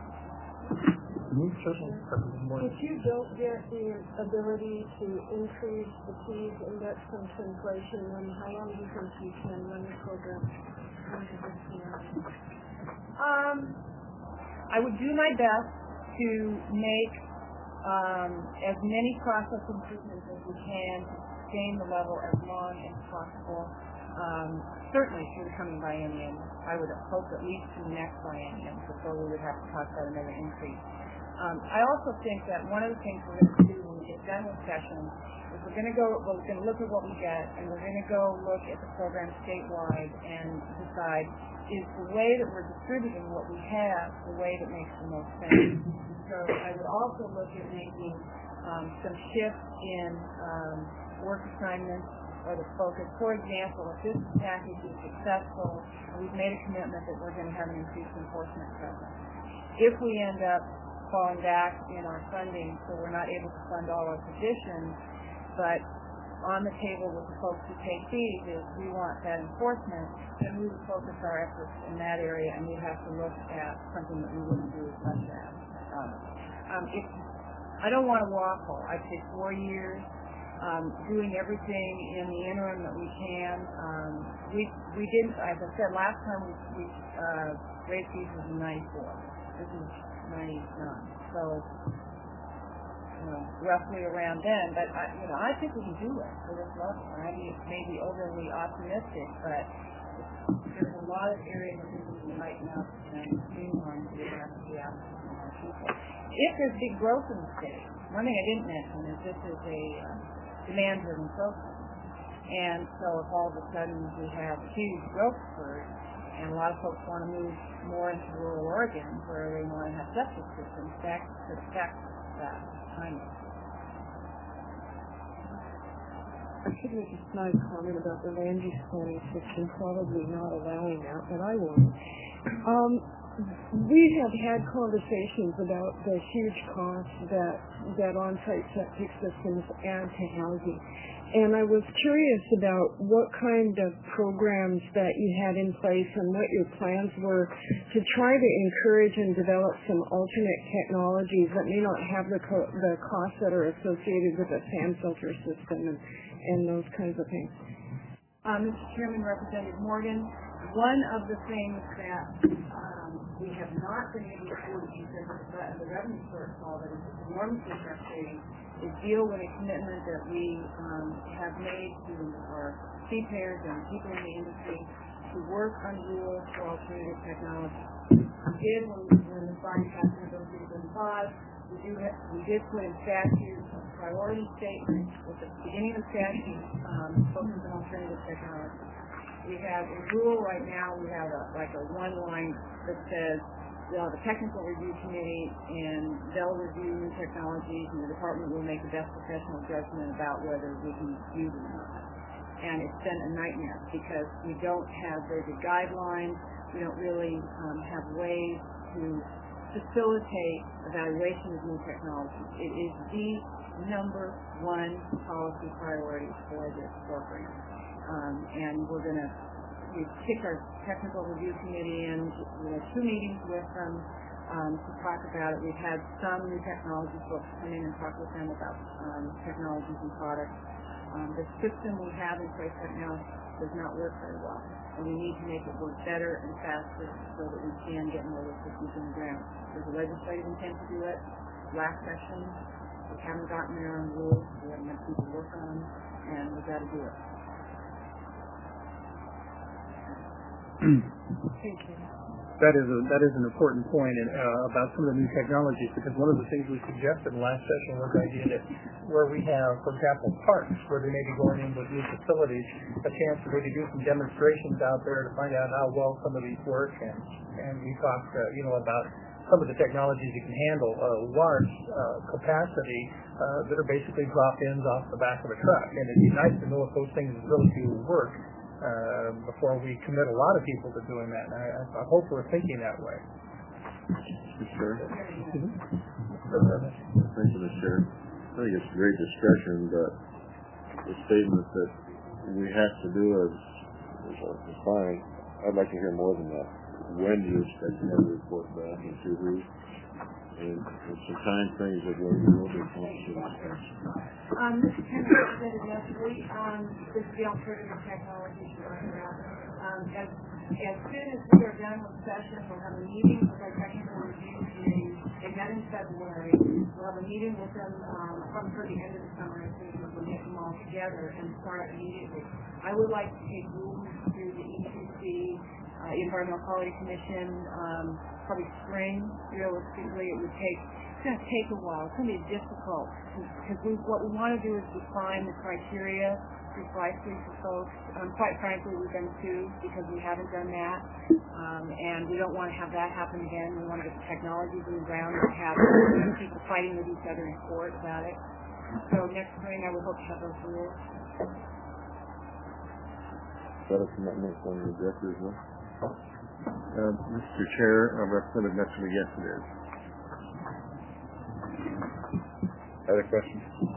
If you don't get the ability to increase the fees index to inflation, then how long do you think you can run the program under this scenario? Um, I would do my best to make um, as many process improvements as we can to sustain the level as long as possible. Um, certainly through the coming biennium. I would hope at least through the next biennium before we would have to talk about another increase. Um, I also think that one of the things we're going to do when we get done with sessions is we're going to go, well, we're going to look at what we get, and we're going to go look at the program statewide and decide, is the way that we're distributing what we have the way that makes the most sense. So I would also look at making um, some shifts in um, work assignments or the focus. For example, if this package is successful, we've made a commitment that we're going to have an increased enforcement presence. If we end up falling back in our funding, so we're not able to fund all our positions, but on the table with the folks who pay fees is we want that enforcement, then we would focus our efforts in that area, and we'd have to look at something that we wouldn't do as much as. Um, um, if, I don't want to waffle. I'd say four years, um, doing everything in the interim that we can. Um, we we didn't, as I said, last time we, we uh, raised fees was in ninety-four. This is ninety-nine. So, you know, roughly around then, but I, you know, I think we can do it for this level. I mean, it's maybe overly optimistic, but there's a lot of areas that we can lighten up and streamline to have to be out to more people. If there's big growth in the state, one thing I didn't mention is this is a uh, demand-driven program, and so if all of a sudden we have a huge growth spurt, and a lot of folks want to move more into rural Oregon where they want to have septic systems, that could affect that timing. I should make a snide comment about the land use planning system probably not allowing that, but I won't. Um, we have had conversations about the huge costs that, that on-site septic systems add to housing. And I was curious about what kind of programs that you had in place and what your plans were to try to encourage and develop some alternate technologies that may not have the, co- the costs that are associated with a sand filter system and, and those kinds of things. Um, Mister Chairman, Representative Morgan, one of the things that um, we have not been able to do because of the, the revenue shortfall that is enormously frustrating is deal with a commitment that we um, have made to our seafarers and people in the industry to work on rules for alternative technology. We did when, when the fine passed Bill three thirty-five, we, do have, we did put in statute a priority statement at the beginning of the statute um, focused on alternative technology. We have a rule right now, we have a, like a one line that says, well, the technical review committee and they'll review new technologies and the department will make the best professional judgment about whether we can use them or not. And it's been a nightmare because we don't have very good guidelines, we don't really um, have ways to facilitate evaluation of new technologies. It is the number one policy priority for this program. Um, and we're going to we kicked our technical review committee in. We had two meetings with them um, to talk about it. We've had some new technology folks come in and talk with them about um, technologies and products. Um, the system we have in place right now does not work very well, and we need to make it work better and faster so that we can get more of the systems in the ground. There's a legislative intent to do it. Last session, we haven't gotten there on rules. We haven't had people work on them, and we've got to do it. Thank you. That is a, that is an important point in, uh, about some of the new technologies, because one of the things we suggested in last session was the idea that where we have, for example, parks where they may be going in with new facilities, a chance to really do some demonstrations out there to find out how well some of these work, and and we talked, uh, you know, about some of the technologies that can handle uh, large uh, capacity uh, that are basically drop-ins off the back of a truck, and it'd be nice to know if those things really do work. Uh, before we commit a lot of people to doing that. And I, I hope we're thinking that way. Sure. Mm-hmm. Uh, thank you, Mister Chair. I think it's great discussion, but the statement that we have to do is, is, is fine. I'd like to hear more than that. When do you expect to have a report back, and to who? And, and some time frames of when we will be accomplishing this. Um, this is Ken represented yesterday. Um, this is the alternative technologies we're talking about. Um, as, as soon as we are done with session, we'll have a meeting with our technical review committee. They met in February. We'll have a meeting with them um, probably for the end of the summer. I think we'll get them all together and start immediately. I would like to take rules through the E C C, uh, Environmental Quality Commission, um, probably spring. Realistically, it would take. It's going to take a while. It's going to be difficult because we, what we want to do is define the criteria precisely for folks. Um, quite frankly, we've been sued because we haven't done that, um, and we don't want to have that happen again. We want to get the technologies in the ground and have people fighting with each other in court about it. So next spring, I would hope to have those rules. Is that a commitment from the director as well? Uh, Mister Chair, uh, Representative Nestle, yes, it is. Other questions?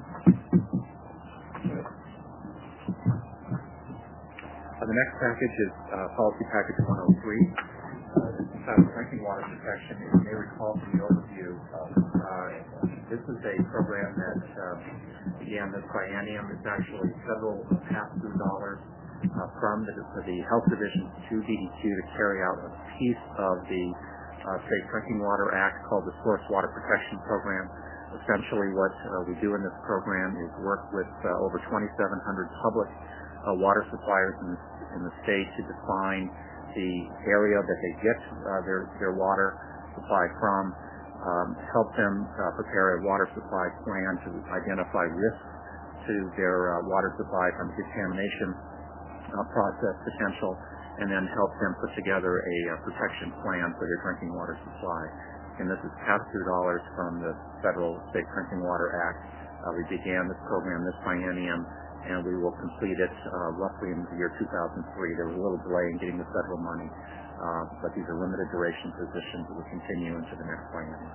Uh, the next package is uh, Policy Package one oh three. Uh, this is uh, drinking water protection. As you may recall from the overview, uh, this is a program that uh, began this biennium. It's actually federal pass-through dollars uh, from the, the Health Division to D D Q to carry out a piece of the uh, Safe Drinking Water Act called the Source Water Protection Program. Essentially what uh, we do in this program is work with uh, over twenty-seven hundred public uh, water suppliers in the, in the state to define the area that they get uh, their, their water supply from, um, help them uh, prepare a water supply plan to identify risks to their uh, water supply from contamination uh, process potential, and then help them put together a uh, protection plan for their drinking water supply. And this is pass-through dollars from the Federal Safe Drinking Water Act. Uh, we began this program this biennium, and we will complete it uh, roughly in the year two thousand three. There was a little delay in getting the federal money, uh, but these are limited duration positions that will continue into the next biennium.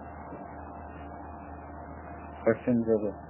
Questions of the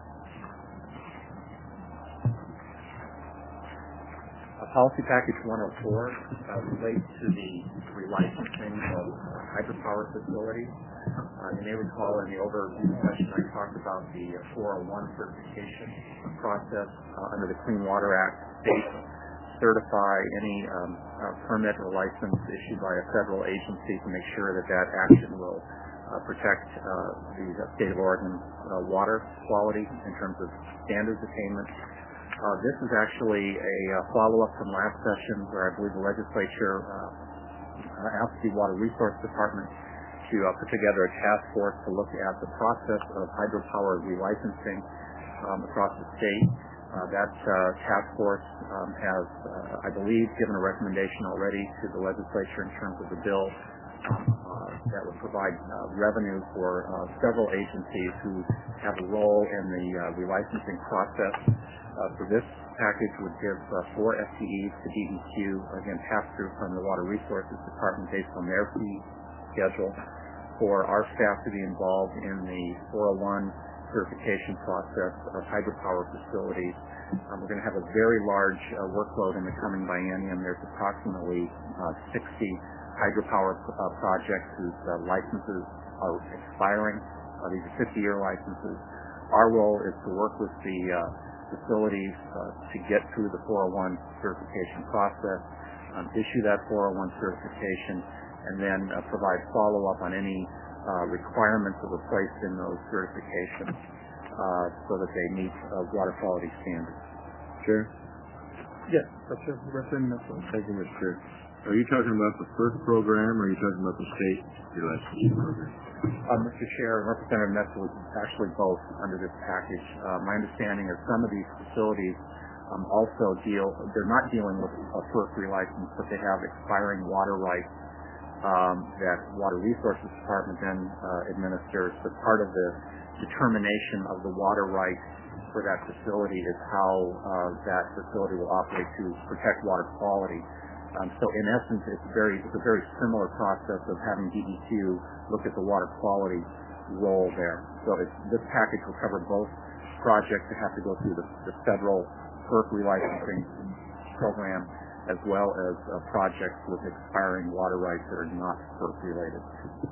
Uh, Policy Package one oh four uh, relates to the relicensing of hydropower facilities. Uh, you may recall in the overview session I talked about the four oh one certification process uh, under the Clean Water Act. States certify any um, uh, permit or license issued by a federal agency to make sure that that action will uh, protect uh, the state of Oregon uh, water quality in terms of standards attainment. Uh, this is actually a uh, follow-up from last session where I believe the legislature uh, asked the Water Resource Department to uh, put together a task force to look at the process of hydropower relicensing um, across the state. Uh, that uh, task force um, has, uh, I believe, given a recommendation already to the legislature in terms of the bill uh, that would provide uh, revenue for uh, several agencies who have a role in the uh, relicensing process. Uh, so this package would give uh, four F T Es to D E Q, again, pass-through from the Water Resources Department based on their fee schedule, for our staff to be involved in the four oh one certification process of hydropower facilities. Um, we're going to have a very large uh, workload in the coming biennium. There's approximately uh, sixty hydropower uh, projects whose uh, licenses are expiring. Uh, these are fifty-year licenses. Our role is to work with the uh, facilities uh, to get through the four oh one certification process, um, issue that four oh one certification, and then uh, provide follow-up on any uh, requirements that were placed in those certifications uh, so that they meet uh, water quality standards. Chair? Yes, that's a representative. Thank you, Mister Chair. Are you talking about the FERC program, or are you talking about the state electricity program? Uh, Mister Chair, Representative Nestle was actually both under this package. Uh, my understanding is some of these facilities um, also deal, they're not dealing with a FERC relicense, but they have expiring water rights um, that Water Resources Department then uh, administers. But part of the determination of the water rights for that facility is how uh, that facility will operate to protect water quality. Um, so in essence, it's very it's a very similar process of having D E Q look at the water quality role there. So it's, this package will cover both projects that have to go through the, the federal FERC relicensing program, as well as uh, projects with expiring water rights that are not FERC related.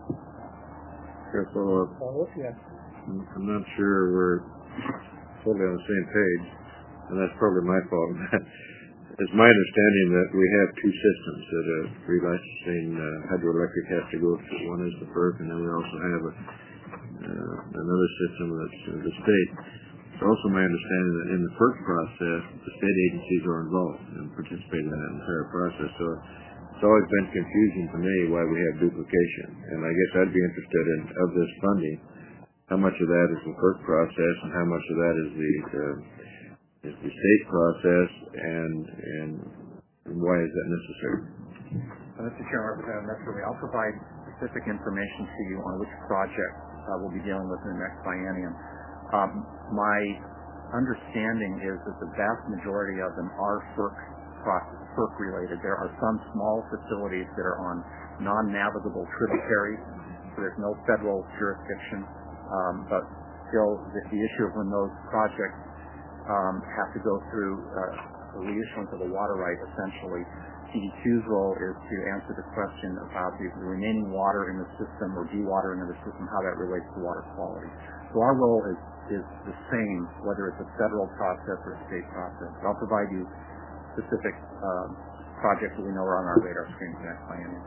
Sure, so uh, I'm not sure we're totally on the same page, and that's probably my fault. It's my understanding that we have two systems that a relicensing uh, hydroelectric has to go through. One is the FERC, and then we also have a, uh, another system that's uh, the state. It's also my understanding that in the FERC process, the state agencies are involved and participate in that entire process. So it's always been confusing to me why we have duplication. And I guess I'd be interested in, of this funding, how much of that is the FERC process and how much of that is the uh, is the state process, and and why is that necessary? Uh, Mister Chair, Representative Nestle, I'll provide specific information to you on which project uh, we'll be dealing with in the next biennium. Um, my understanding is that the vast majority of them are FERC process, FERC related. There are some small facilities that are on non-navigable tributaries, so there's no federal jurisdiction, um, but still the, the issue of when those projects Um, have to go through uh, the reissuance of the water right, essentially. D E Q's role is to answer the question about the remaining water in the system or dewatering of the system, how that relates to water quality. So our role is, is the same, whether it's a federal process or a state process. I'll provide you specific uh, projects that we know are on our radar screen for next biennium.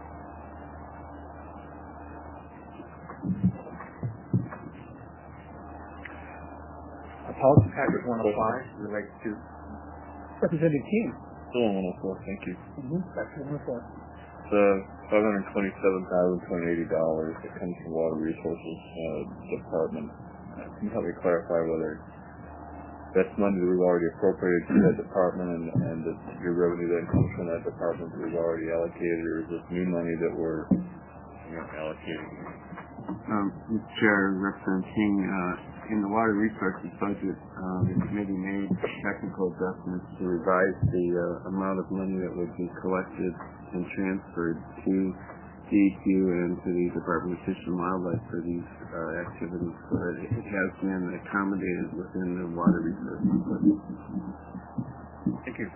Policy Package one oh five relates to Representative King. Still on one oh four, thank you. Mm-hmm. Back to one oh four. It's uh, five hundred twenty-seven thousand two hundred eighty dollars that comes from Water Resources uh, Department. Uh, can you help me clarify whether that's money that we've already appropriated to that department, and, and that your revenue that comes from that department that we've already allocated, or is this new money that we're you know, allocating? Um, Mister Chair, Representative King, uh, in the Water Resources budget, um, the committee made technical adjustments to revise the uh, amount of money that would be collected and transferred to D E Q and to the Department of Fish and Wildlife for these uh, activities. So that it has been accommodated within the Water Resources budget. Thank you.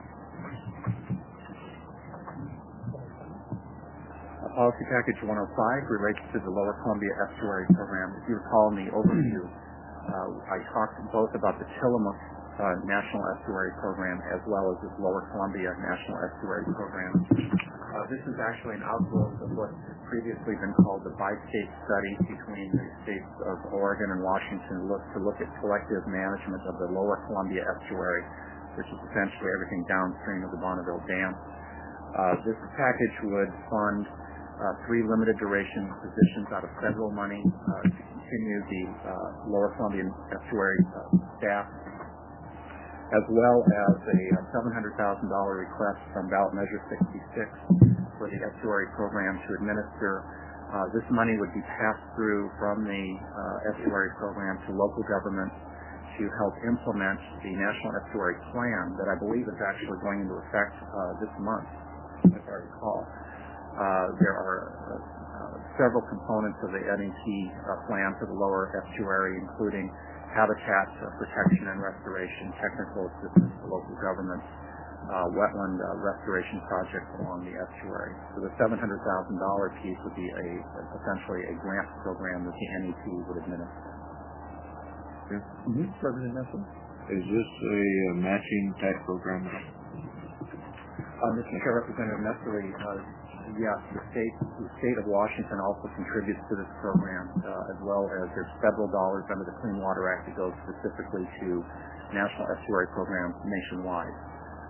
Policy Package one oh five relates to the Lower Columbia Estuary Program. If you recall in the overview, uh, I talked both about the Tillamook uh, National Estuary Program as well as this Lower Columbia National Estuary Program. Uh, this is actually an outgrowth of what has previously been called the bi-state study between the states of Oregon and Washington look, to look at collective management of the Lower Columbia Estuary, which is essentially everything downstream of the Bonneville Dam. Uh, this package would fund Uh, three limited duration positions out of federal money uh, to continue the uh, Lower Columbia Estuary uh, staff, as well as a seven hundred thousand dollars request from ballot measure sixty-six for the estuary program to administer. Uh, this money would be passed through from the uh, estuary program to local governments to help implement the National Estuary Plan that I believe is actually going into effect uh, this month, if I recall. Uh, there are uh, uh, several components of the N E P uh, plan for the lower estuary, including habitat uh, protection and restoration, technical assistance to local governments, uh, wetland uh, restoration projects along the estuary. So the seven hundred thousand dollars piece would be a essentially a grant program that the N E P would administer. Yeah. Mm-hmm. Representative Nestle. Is this a uh, matching type program? Uh, Mister Chair, Representative Nestle, uh, yes, the state, the state of Washington also contributes to this program, uh, as well as there's federal dollars under the Clean Water Act that goes specifically to national estuary programs nationwide.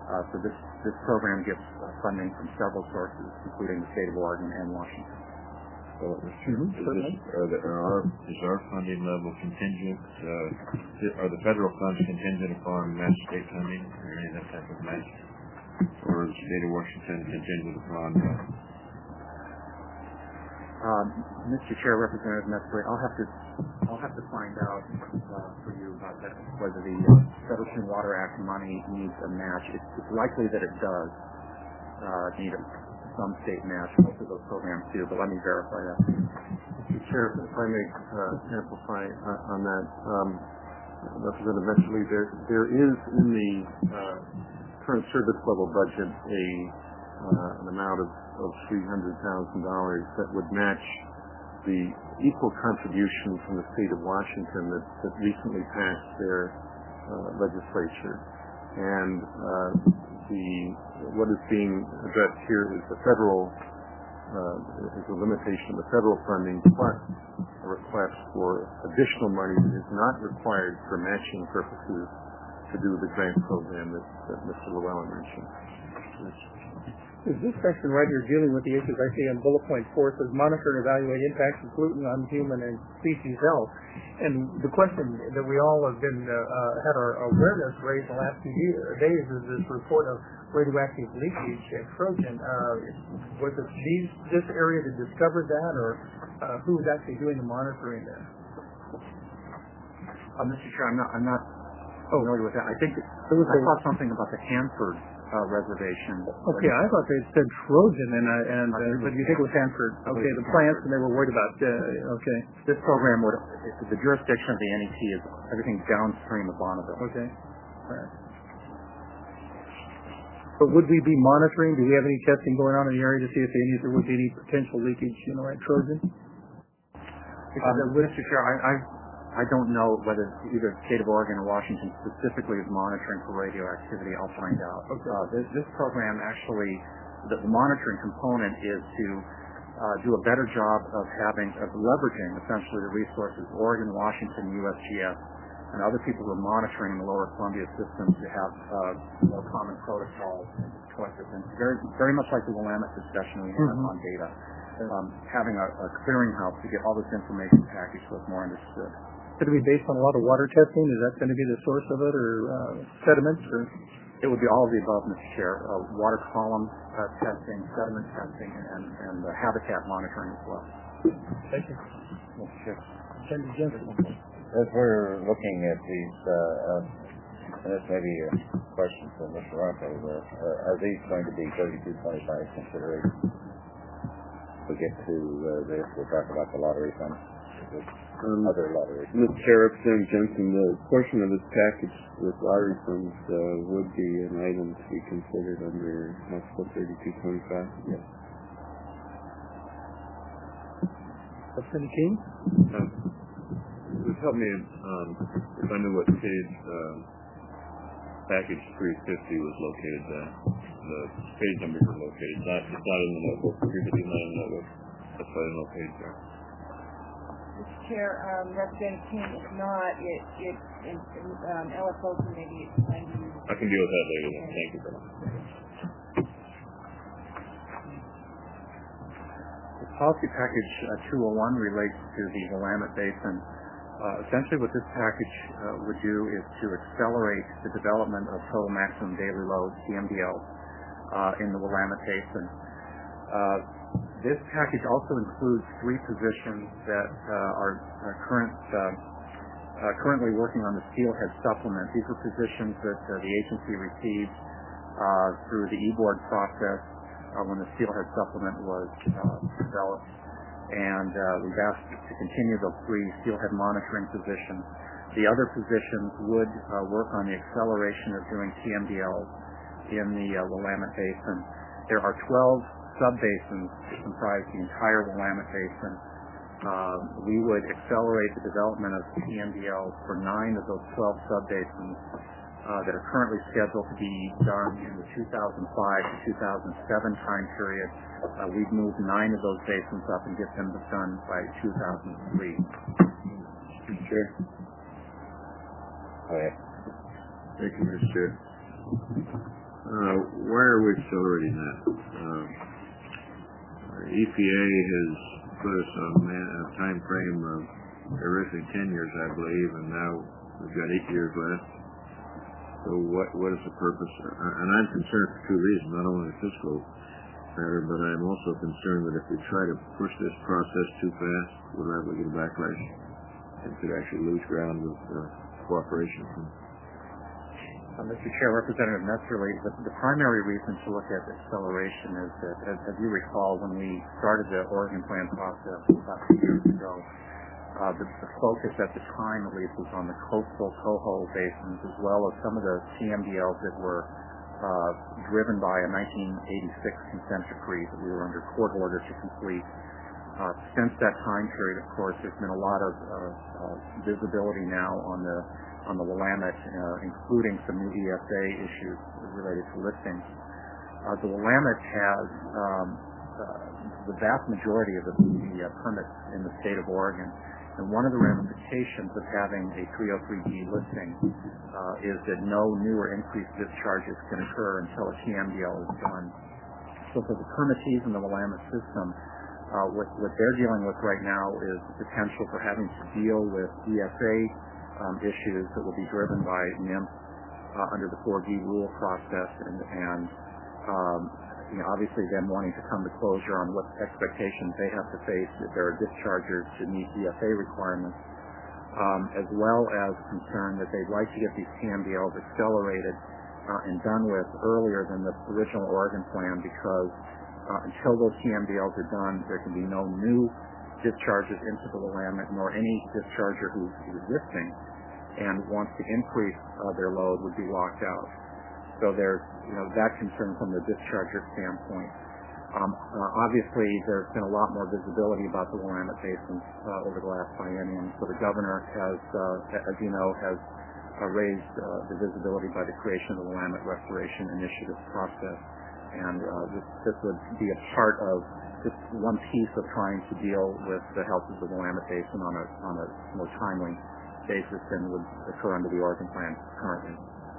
Uh, so this, this program gets uh, funding from several sources, including the state of Oregon and Washington. So, mm-hmm. is, this, are the, are our, is our funding level contingent, uh, are the federal funds contingent upon match state funding or any of that type of match? Or is the state of Washington contingent upon uh, Um, Mister Chair, Representative Metzger, I'll have to I'll have to find out uh, for you about that, whether the uh, Federal Clean Water Act money needs a match. It's, it's likely that it does uh, need a, some state match. Most of those programs do, but let me verify that. Mister Chair, if I may uh, amplify uh, on that, um, Representative Metzger, there there is in the uh, current service level budget a uh, an amount of of three hundred thousand dollars that would match the equal contribution from the state of Washington that, that recently passed their uh, legislature. And uh, the what is being addressed here is the federal, uh, is a limitation of the federal funding plus a request for additional money that is not required for matching purposes to do the grant program that, that Mister Llewellyn mentioned. Is this section right here dealing with the issues I see on bullet point four? It says monitor and evaluate impacts of pollutant on human and species health. And the question that we all have been uh, uh, had our awareness raised the last few year, days is this report of radioactive leakage at Trojan. Uh, was it these this area that discovered that, or uh, who was actually doing the monitoring there? Uh, Mister Chair, I'm not I'm not oh. familiar with that. I think that, there was I saw something about the Hanford Uh, reservation. Okay, I thought they said Trojan, and uh, and uh, but you think it was Hanford? Okay, the plants, and they were worried about. Uh, okay, this program would the jurisdiction of the N E P is everything downstream of Bonneville. Okay, all right. But would we be monitoring? Do we have any testing going on in the area to see if any, if there would be any potential leakage, you know, at Trojan? Um, Mister Chair, I, I I don't know whether either the state of Oregon or Washington specifically is monitoring for radioactivity. I'll find out. Okay. Uh, this, this program actually, the, the monitoring component is to uh, do a better job of having, of leveraging essentially the resources Oregon, Washington, U S G S, and other people who are monitoring the Lower Columbia system to have uh, more common protocols and collective things. Very, very much like the Willamette discussion we had mm-hmm. on data. Um, having a, a clearinghouse to get all this information packaged so it's more understood. Could it be based on a lot of water testing? Is that going to be the source of it, or uh, sediments? Or? It would be all of the above, Mister Chair. Uh, water column uh, testing, sediment testing, and, and uh, habitat monitoring as well. Thank you. Mister Chair. Senator Jensen. As we're looking at these, uh, uh, and this may be a question for Mister Ronco, uh, are these going to be thirty-two twenty-five considerations? We get to uh, this, we'll talk about the lottery funds. Um, other lottery. Mister Chair, Representative Jensen, the portion of this package with lottery funds uh, would be an item to be considered under House Bill thirty-two twenty-five. Yes. Representative King? Um, it would help me um, if I knew what page uh, package three fifty was located. Uh, the page numbers were located. It's not, it's not in the notebook. three fifty is not in the notebook. That's why I don't know page there. Mister Chair, um, Representative King, if not, it, it, it um, Ella Folsom maybe explain to you. I can deal with that later then. Thank you very much. The policy package uh, two oh one relates to the Willamette Basin. Uh, essentially what this package uh, would do is to accelerate the development of total maximum daily load, T M D L, uh, in the Willamette Basin. Uh, This package also includes three positions that uh, are, are current, uh, uh, currently working on the steelhead supplement. These are positions that uh, the agency received uh, through the e-board process uh, when the steelhead supplement was uh, developed. And uh, we've asked to continue those three steelhead monitoring positions. The other positions would uh, work on the acceleration of doing T M D Ls in the uh, Willamette Basin. There are twelve subbasins that comprise the entire Willamette Basin. Uh, we would accelerate the development of T M D Ls for nine of those twelve subbasins uh, that are currently scheduled to be done in the two thousand five to two thousand seven time period. Uh, we've moved nine of those basins up and get them done by two thousand three. Chair. Go ahead. Thank you, Mister Chair. Uh, why are we accelerating that? Uh, E P A has put us on a time frame of originally ten years, I believe, and now we've got eight years left. So what what is the purpose? Uh, and I'm concerned for two reasons, not only the fiscal matter, but I'm also concerned that if we try to push this process too fast, we'll likely get a backlash and could actually lose ground with uh, cooperation from Uh, Mister Chair, Representative Messerly, the, the primary reason to look at acceleration is that, as, as you recall, when we started the Oregon Plan process about two years ago, uh, the, the focus at the time, at least, was on the coastal coho basins, as well as some of the T M D Ls that were uh, driven by a nineteen eighty-six consent decree that we were under court order to complete. Uh, since that time period, of course, there's been a lot of uh, uh, visibility now on the on the Willamette, uh, including some new E S A issues related to listings. Uh, the Willamette has um, uh, the vast majority of the, the uh, permits in the state of Oregon, and one of the ramifications of having a three oh three D listing uh, is that no new or increased discharges can occur until a T M D L is done. So for the permittees in the Willamette system, uh, what, what they're dealing with right now is the potential for having to deal with E S A Um, issues that will be driven by N I M P uh, under the four D rule process, and, and um, you know, obviously them wanting to come to closure on what expectations they have to face if there are dischargers to meet E S A requirements, um, as well as concern that they'd like to get these T M D Ls accelerated uh, and done with earlier than the original Oregon plan, because uh, until those T M D Ls are done, there can be no new discharges into the Willamette, nor any discharger who's existing and wants to increase uh, their load would be locked out. So there's, you know, that concern from the discharger standpoint. Um, uh, obviously, there's been a lot more visibility about the Willamette Basin uh, over the last biennium. So the governor has, uh, as you know, has uh, raised uh, the visibility by the creation of the Willamette Restoration Initiative process, and uh, this, this would be a part of just one piece of trying to deal with the health of the Willamette Basin on a on a more timely basis than would occur under the Oregon Plan currently.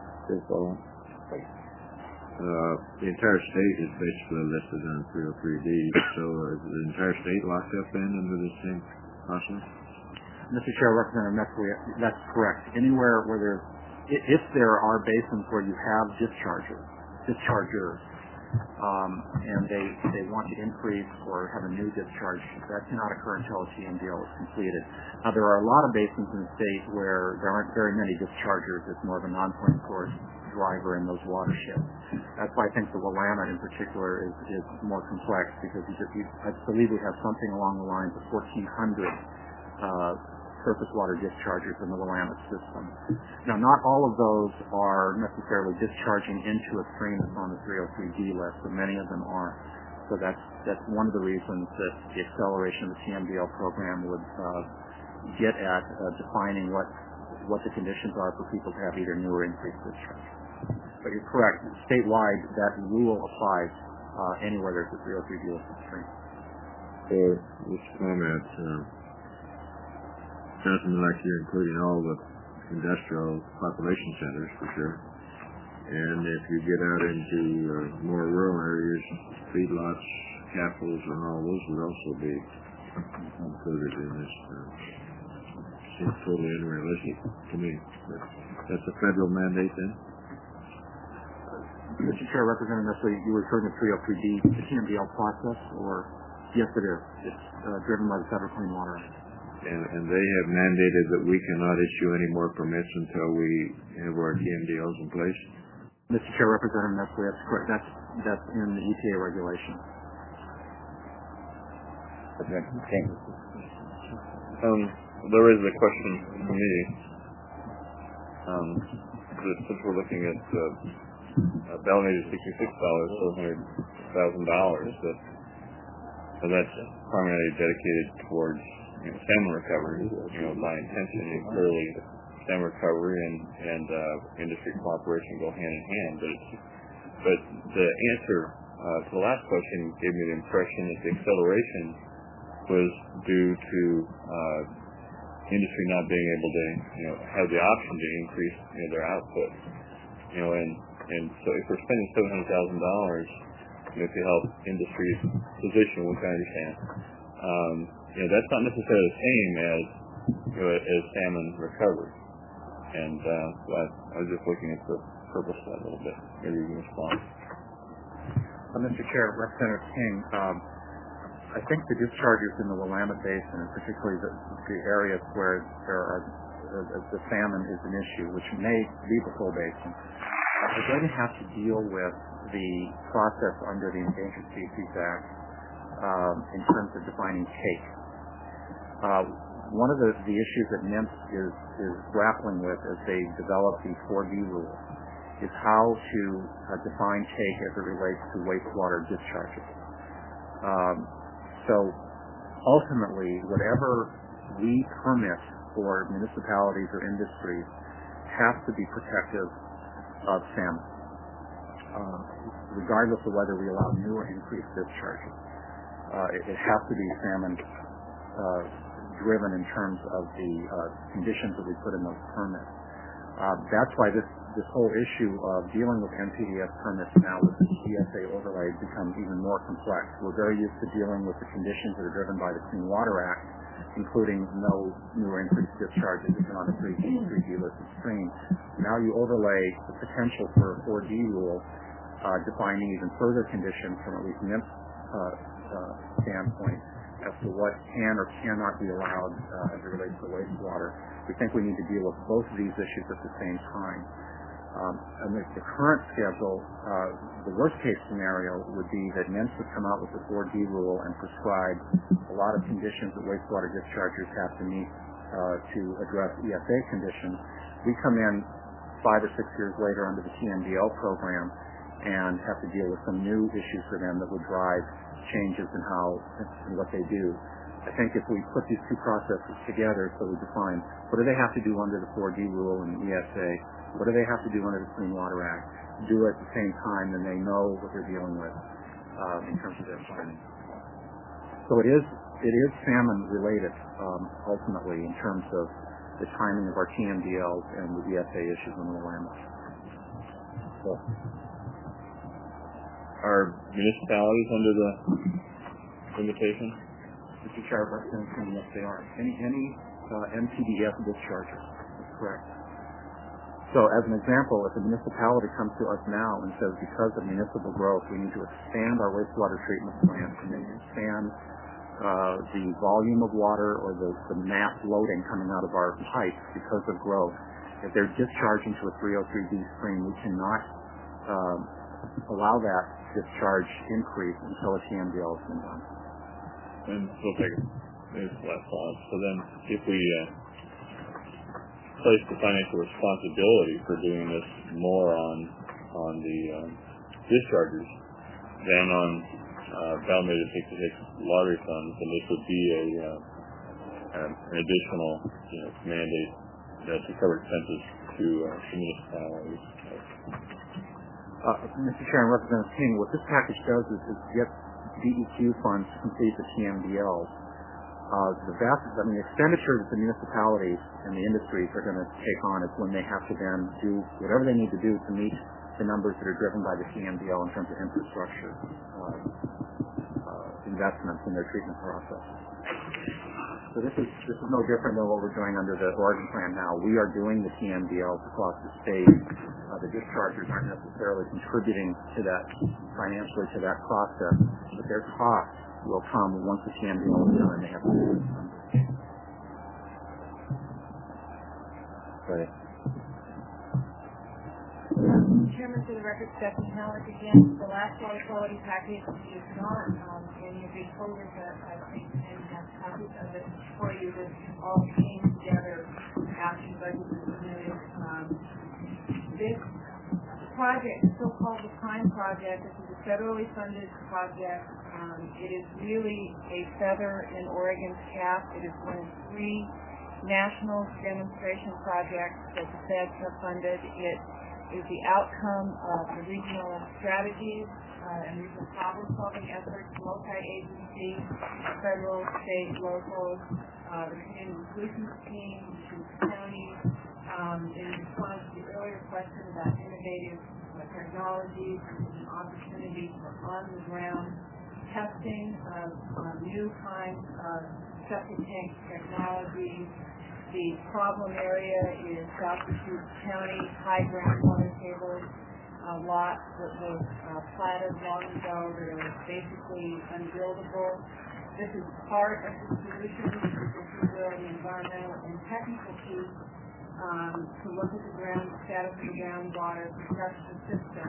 Uh, the entire state is basically listed on three oh three D, so is the entire state locked up then under the same process? Mister Chair, Representative Messerly, that's correct. Anywhere where there's, if there are basins where you have dischargers, dischargers, Um, and they, they want to increase or have a new discharge, that cannot occur until a T M D L is completed. Now, there are a lot of basins in the state where there aren't very many dischargers. It's more of a non-point source driver in those watersheds. That's why I think the Willamette in particular is, is more complex, because we just, we, I believe we have something along the lines of fourteen hundred uh, surface water dischargers in the Willamette system. Now, not all of those are necessarily discharging into a stream that's on the three oh three D list, but many of them are. So that's that's one of the reasons that the acceleration of the T M D L program would uh, get at uh, defining what what the conditions are for people to have either new or increased discharge. But you're correct. Statewide, that rule applies uh, anywhere there's a three oh three D listed stream. So, this comment, uh, sounds to me like you're including all the industrial population centers, for sure. And if you get out into uh, more rural areas, feedlots, capitals, and all those would also be included in this. Uh, seems totally unrealistic to me. But that's a federal mandate then? Mister Chair, Representative Messerly, you were referring to three oh three D, the T M D L process, or yes, it is. It's uh, driven by the Federal Clean Water Act. And, and they have mandated that we cannot issue any more permits until we have our T M D Ls in place? Mister Chair, Representative Messerly, that's correct. That's, that's in the E P A regulation. Um, there is a question for me. Um, since we're looking at uh, uh, Bellinated sixty-six dollars, four hundred thousand dollars, that, and that's primarily dedicated towards you know, salmon recovery, you know, by intention, and clearly salmon recovery and, and uh, industry cooperation go hand in hand. But, it's, but the answer uh, to the last question gave me the impression that the acceleration was due to uh, industry not being able to, you know, have the option to increase you know, their output. You know, and And so if we're spending seven hundred thousand dollars, you know, to help industry's position, which I understand, um, you know, that's not necessarily the same as, you know, as salmon recovery. And uh, so I, I was just looking at the purpose of that a little bit. Maybe you can respond. Uh, Mister Chair, Representative King, um, I think the discharges in the Willamette Basin, and particularly the, the areas where there are uh, the salmon is an issue, which may be the full basin, are going to have to deal with the process under the Endangered Species Act um, in terms of defining take. Uh, one of the, the issues that NIMS is, is grappling with as they develop the four D rule is how to uh, define take as it relates to wastewater discharges. Um, so ultimately, whatever we permit for municipalities or industries has to be protective of salmon, uh, regardless of whether we allow new or increased discharges. Uh, it, it has to be salmon uh, driven in terms of the uh, conditions that we put in those permits. Uh, that's why this, this whole issue of dealing with N P D E S permits now with the E S A overlay becomes even more complex. We're very used to dealing with the conditions that are driven by the Clean Water Act, including no new or increased discharges if you're on a three D listed stream. Now you overlay the potential for a four D rule uh, defining even further conditions from at least NIMS uh, uh, standpoint as to what can or cannot be allowed uh, as it relates to wastewater. We think we need to deal with both of these issues at the same time. Um, and the, the current schedule, uh, the worst case scenario would be that NIMS would come out with the four D rule and prescribe a lot of conditions that wastewater dischargers have to meet uh, to address E S A conditions. We come in five or six years later under the T M D L program and have to deal with some new issues for them that would drive changes in how and what they do. I think if we put these two processes together, so we define what do they have to do under the four D rule and the E S A, what do they have to do under the Clean Water Act, do it at the same time, then they know what they're dealing with uh, in terms of their planning. So it is it is salmon related um, ultimately in terms of the timing of our T M D Ls and the E S A issues in the Willamette. So, are municipalities under the limitation? Mister Chair, Representative, yes, they are. Any any uh, N P D E S discharges, that's correct. So, as an example, if a municipality comes to us now and says, because of municipal growth, we need to expand our wastewater treatment plant and then expand uh, the volume of water or the, the mass loading coming out of our pipes because of growth, if they're discharging to a three oh three D stream, we cannot um, allow that discharge increase until a T M D L has been done. And we'll take this last thought. So then, if we uh, place the financial responsibility for doing this more on on the um, dischargers than on uh, Balmain to take the lottery funds, then this would be a uh, an, an additional, you know, mandate uh, to cover expenses to uh, municipalities. Uh, Mister Chair and Representative King, what this package does is, is get D E Q funds to complete the T M D Ls. Uh, the vast, I mean, the expenditure that the municipalities and the industries are going to take on is when they have to then do whatever they need to do to meet the numbers that are driven by the T M D L in terms of infrastructure uh, uh, investments in their treatment process. So this is this is no different than what we're doing under the Oregon Plan now. We are doing the T M D Ls across the state. Uh, the dischargers aren't necessarily contributing to that financially to that process, but their costs will come once the T M D L is done and they have to do it. Right. Chairman, for the record, Stephanie Howard again. The last water quality package is not um, in your big folders that I think and have copies of it for you. This all came together after the budget was submitted. Um, this project, so-called the PRIME project, this is a federally funded project. Um, it is really a feather in Oregon's cap. It is one of three national demonstration projects that the feds have funded. It is the outcome of the regional strategies uh, and regional problem-solving efforts, multi-agency, federal, state, local, uh, the community solutions team, the county, um, in response to the earlier question about innovation. innovative uh, technologies, an opportunity for on-the-ground testing of uh, new kinds of septic tank technology. The problem area is South Deschutes County, high groundwater tables, uh, lots that was uh, platted long ago that are basically unbuildable. This is part of the solution, if you will, the environmental and technical piece, um, to look at the ground, the status of the groundwater, test the system.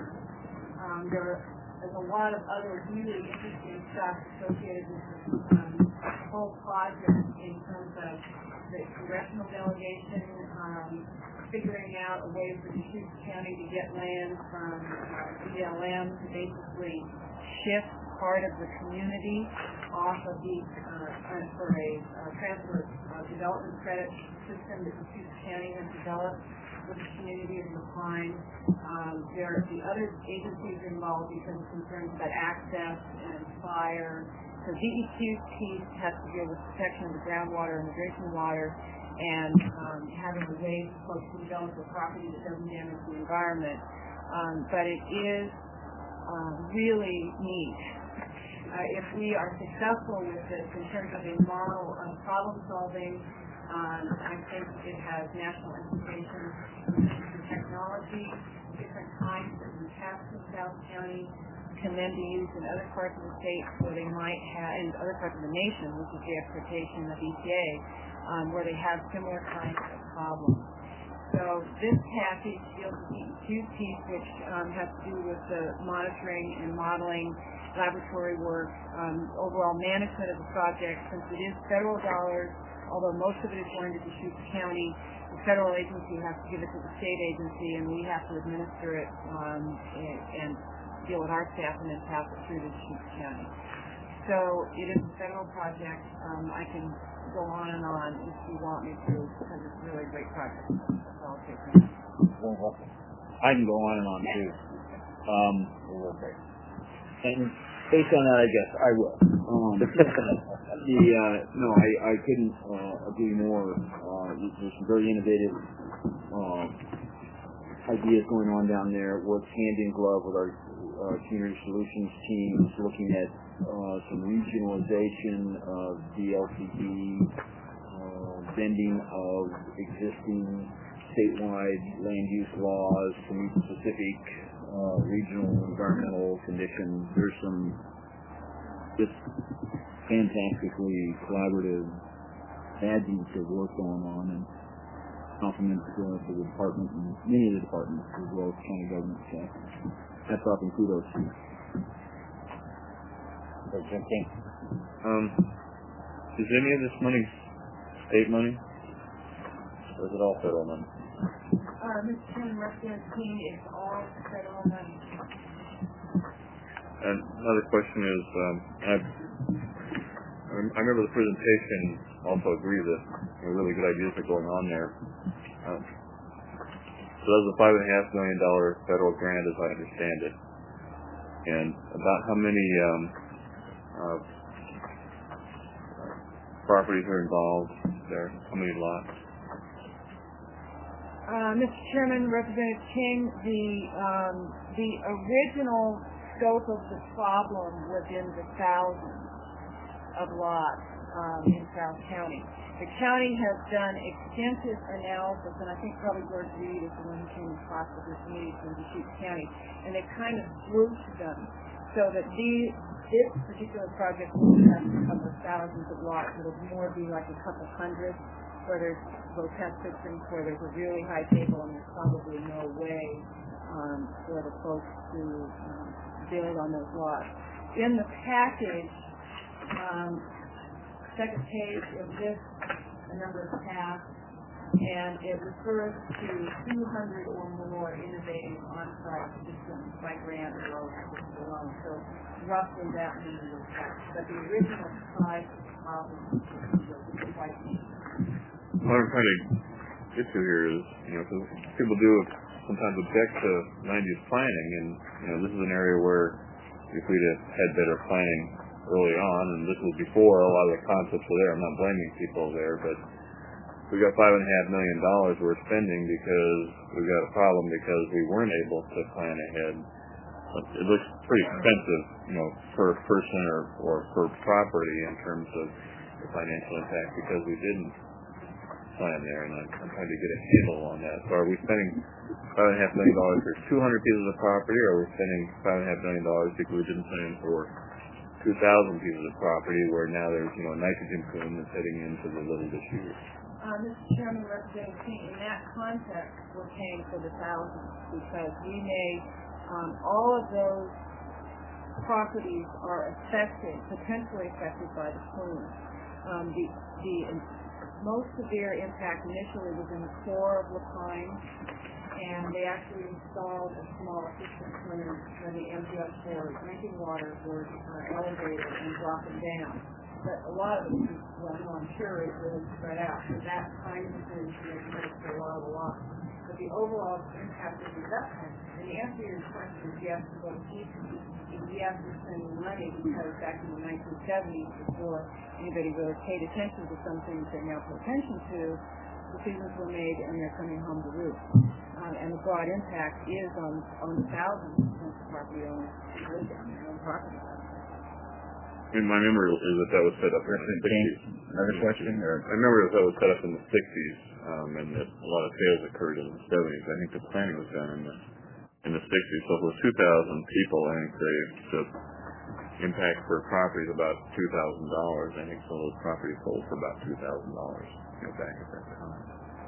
Um, there is a lot of other really interesting stuff associated with this um, whole project in terms of the congressional delegation, um, figuring out a way for Deschutes County to get land from uh, B L M to basically shift part of the community off of the uh, for a uh, transfer uh, development credit system that Deschutes County has developed with the community of LaPine. Um, there are the other agencies involved because of concerns about access and fire. The D E Q piece has to deal with protection of the groundwater and the drinking water and um, having a way for folks to develop a property that doesn't damage the environment. Um, but it is uh, really neat. Uh, if we are successful with this in terms of a model of problem solving, um, I think it has national implications for technology, different kinds that we have in South County can then be used in other parts of the state where they might have, in other parts of the nation, which is the expectation of E P A, um, where they have similar kinds of problems. So this package deals with the E Q piece, which um, has to do with the monitoring and modeling, laboratory work, um, overall management of the project. Since it is federal dollars, although most of it is going to Deschutes County, the federal agency has to give it to the state agency, and we have to administer it um, and, and deal with our staff and then pass it through to Deschutes County. So it is a federal project. Um, I can go on and on if you want me to, because it's really a great project. That's all I'll say for now. I can go on and on too. Um, and based on that, I guess I will. Um, the uh, no, I, I couldn't uh, agree more. Uh, there's some very innovative uh, ideas going on down there. Works hand in glove with our uh, community solutions teams, looking at uh, some regionalization of the L C D, uh, bending of existing statewide land use laws to meet specific uh, regional environmental conditions. There's some just fantastically collaborative adjuncts of work going on, and compliments uh, to the department and many of the departments as well as county government staff. That's off and kudos to you. Um, is any of this money state money? Or is it all federal money? Uh, Mister Chairman, Representative King, is all federal money. And another question is, um, I, I remember the presentation also agreed that you know, really good ideas are going on there. Um, so that was a five and a half million dollar federal grant, as I understand it. And about how many um, uh, properties are involved there? How many lots? Uh, Mister Chairman, Representative King, the um, the original scope of the problem was in the thousands of lots um, in South County. The county has done extensive analysis, and I think probably George Reed is the one who came across with this needs in Deschutes County, and they kind of grouped them so that these, this particular project will have a couple of thousands of lots. It'll more be like a couple hundred, where there's low test systems, where there's a really high table, and there's probably no way um, for the folks to um, build on those lots. In the package, um, second page of this, a number of tabs, and it refers to two hundred or more innovative on-site systems by grant or alone. So roughly that many was that. But the original size of the problem was quite neat. What I'm trying to get to here is, you know, because people do sometimes object to land use planning, and, you know, this is an area where if we'd have had better planning early on, and this was before a lot of the concepts were there. I'm not blaming people there, but we got five and a half million dollars we're spending because we got a problem because we weren't able to plan ahead. It looks pretty expensive, you know, per person or, or per property in terms of the financial impact because we didn't plan there, and I'm, I'm trying to get a handle on that. So are we spending five and a half million dollars for two hundred pieces of property, or are we spending five and a half million dollars because we didn't plan for two thousand pieces of property where now there's, you know, a nitrogen plume that's heading into the Little Dispute? Uh, Mister Chairman, Representative King, in that context, we're paying for the thousands because we made um, all of those properties are affected, potentially affected by the plume. Um, the, the most severe impact initially was in the core of LaPine, and they actually installed a small system when the M T S for drinking water was uh, elevated and dropping down. But a lot of it, well, no, I'm sure is really spread out. So that kind of thing makes for a lot of the loss. But the overall impact of the investment, and the answer to your question is yes, to both pieces. Yes, we're spending money because back in the nineteen seventies, before anybody really paid attention to some things they now pay attention to, decisions were made and they're coming home to roost. Um, and the broad impact is on, on the thousands of property owners who live on their own property. And my memory is that that was set up in the sixties. Another question? Or? I remember that that was set up in the sixties, um, and that a lot of sales occurred in the seventies. I think the planning was done in the in the sixties. So for two thousand people, I think the, the impact per property is about two thousand dollars. I think some of those properties sold for about two thousand dollars, you know, back at that time.